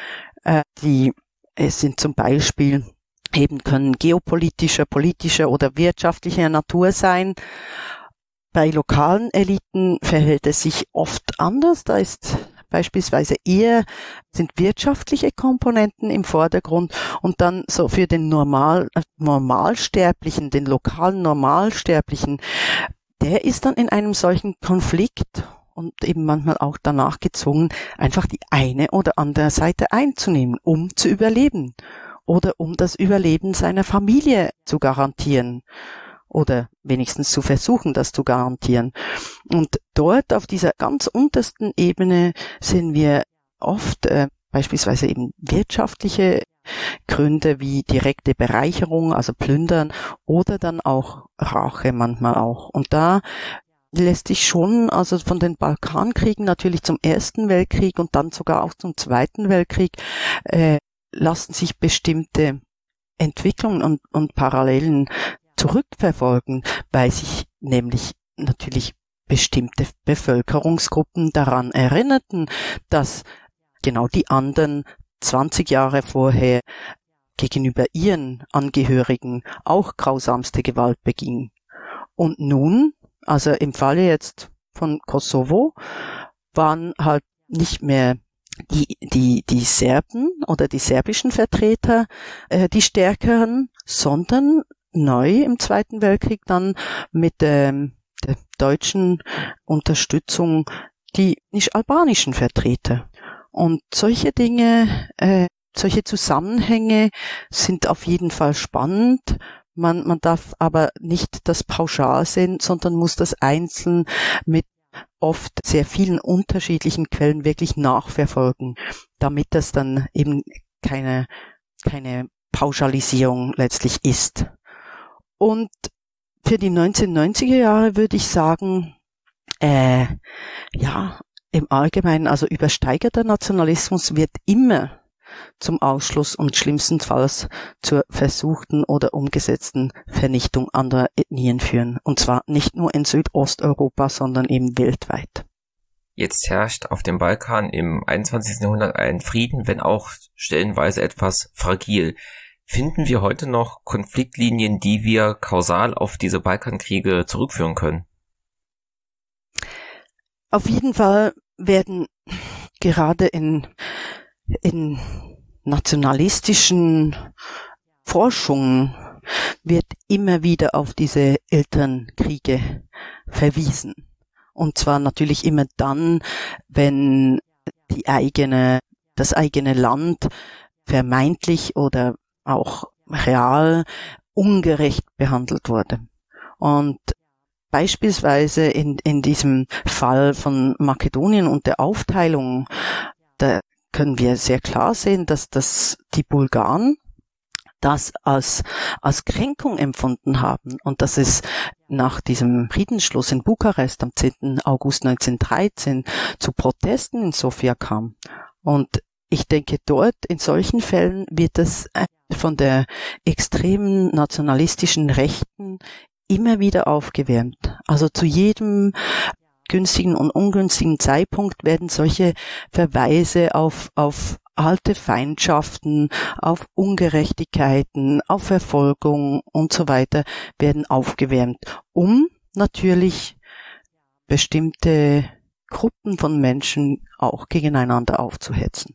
es sind zum Beispiel eben können geopolitischer, politischer oder wirtschaftlicher Natur sein. Bei lokalen Eliten verhält es sich oft anders. Da ist beispielsweise sind wirtschaftliche Komponenten im Vordergrund und dann so für den Normalsterblichen, den lokalen Normalsterblichen, der ist dann in einem solchen Konflikt und eben manchmal auch danach gezwungen, einfach die eine oder andere Seite einzunehmen, um zu überleben oder um das Überleben seiner Familie zu garantieren oder wenigstens zu versuchen, das zu garantieren. Und dort auf dieser ganz untersten Ebene sehen wir oft beispielsweise eben wirtschaftliche Gründe wie direkte Bereicherung, also Plündern oder dann auch Rache manchmal auch. Und da lässt sich schon, also von den Balkankriegen natürlich zum Ersten Weltkrieg und dann sogar auch zum Zweiten Weltkrieg, lassen sich bestimmte Entwicklungen und Parallelen zurückverfolgen, weil sich nämlich natürlich bestimmte Bevölkerungsgruppen daran erinnerten, dass genau die anderen 20 Jahre vorher gegenüber ihren Angehörigen auch grausamste Gewalt begingen. Und nun, also im Falle jetzt von Kosovo, waren halt nicht mehr die Serben oder die serbischen Vertreter die Stärkeren, sondern neu im Zweiten Weltkrieg dann mit der deutschen Unterstützung die nicht-albanischen Vertreter. Und solche Dinge, solche Zusammenhänge sind auf jeden Fall spannend. Man darf aber nicht das pauschal sehen, sondern muss das einzeln mit oft sehr vielen unterschiedlichen Quellen wirklich nachverfolgen, damit das dann eben keine Pauschalisierung letztlich ist. Und für die 1990er Jahre würde ich sagen, ja, im Allgemeinen, also übersteigerter Nationalismus wird immer zum Ausschluss und schlimmstenfalls zur versuchten oder umgesetzten Vernichtung anderer Ethnien führen. Und zwar nicht nur in Südosteuropa, sondern eben weltweit. Jetzt herrscht auf dem Balkan im 21. Jahrhundert ein Frieden, wenn auch stellenweise etwas fragil. Finden wir heute noch Konfliktlinien, die wir kausal auf diese Balkankriege zurückführen können? Auf jeden Fall werden gerade in nationalistischen Forschungen wird immer wieder auf diese Elternkriege verwiesen. Und zwar natürlich immer dann, wenn das eigene Land vermeintlich oder auch real ungerecht behandelt wurde. Und beispielsweise in diesem Fall von Makedonien und der Aufteilung, da können wir sehr klar sehen, dass die Bulgaren das als Kränkung empfunden haben und dass es nach diesem Friedensschluss in Bukarest am 10. August 1913 zu Protesten in Sofia kam. Und ich denke, dort in solchen Fällen wird das von der extremen nationalistischen Rechten immer wieder aufgewärmt. Also zu jedem günstigen und ungünstigen Zeitpunkt werden solche Verweise auf alte Feindschaften, auf Ungerechtigkeiten, auf Verfolgung und so weiter werden aufgewärmt, um natürlich bestimmte Gruppen von Menschen auch gegeneinander aufzuhetzen.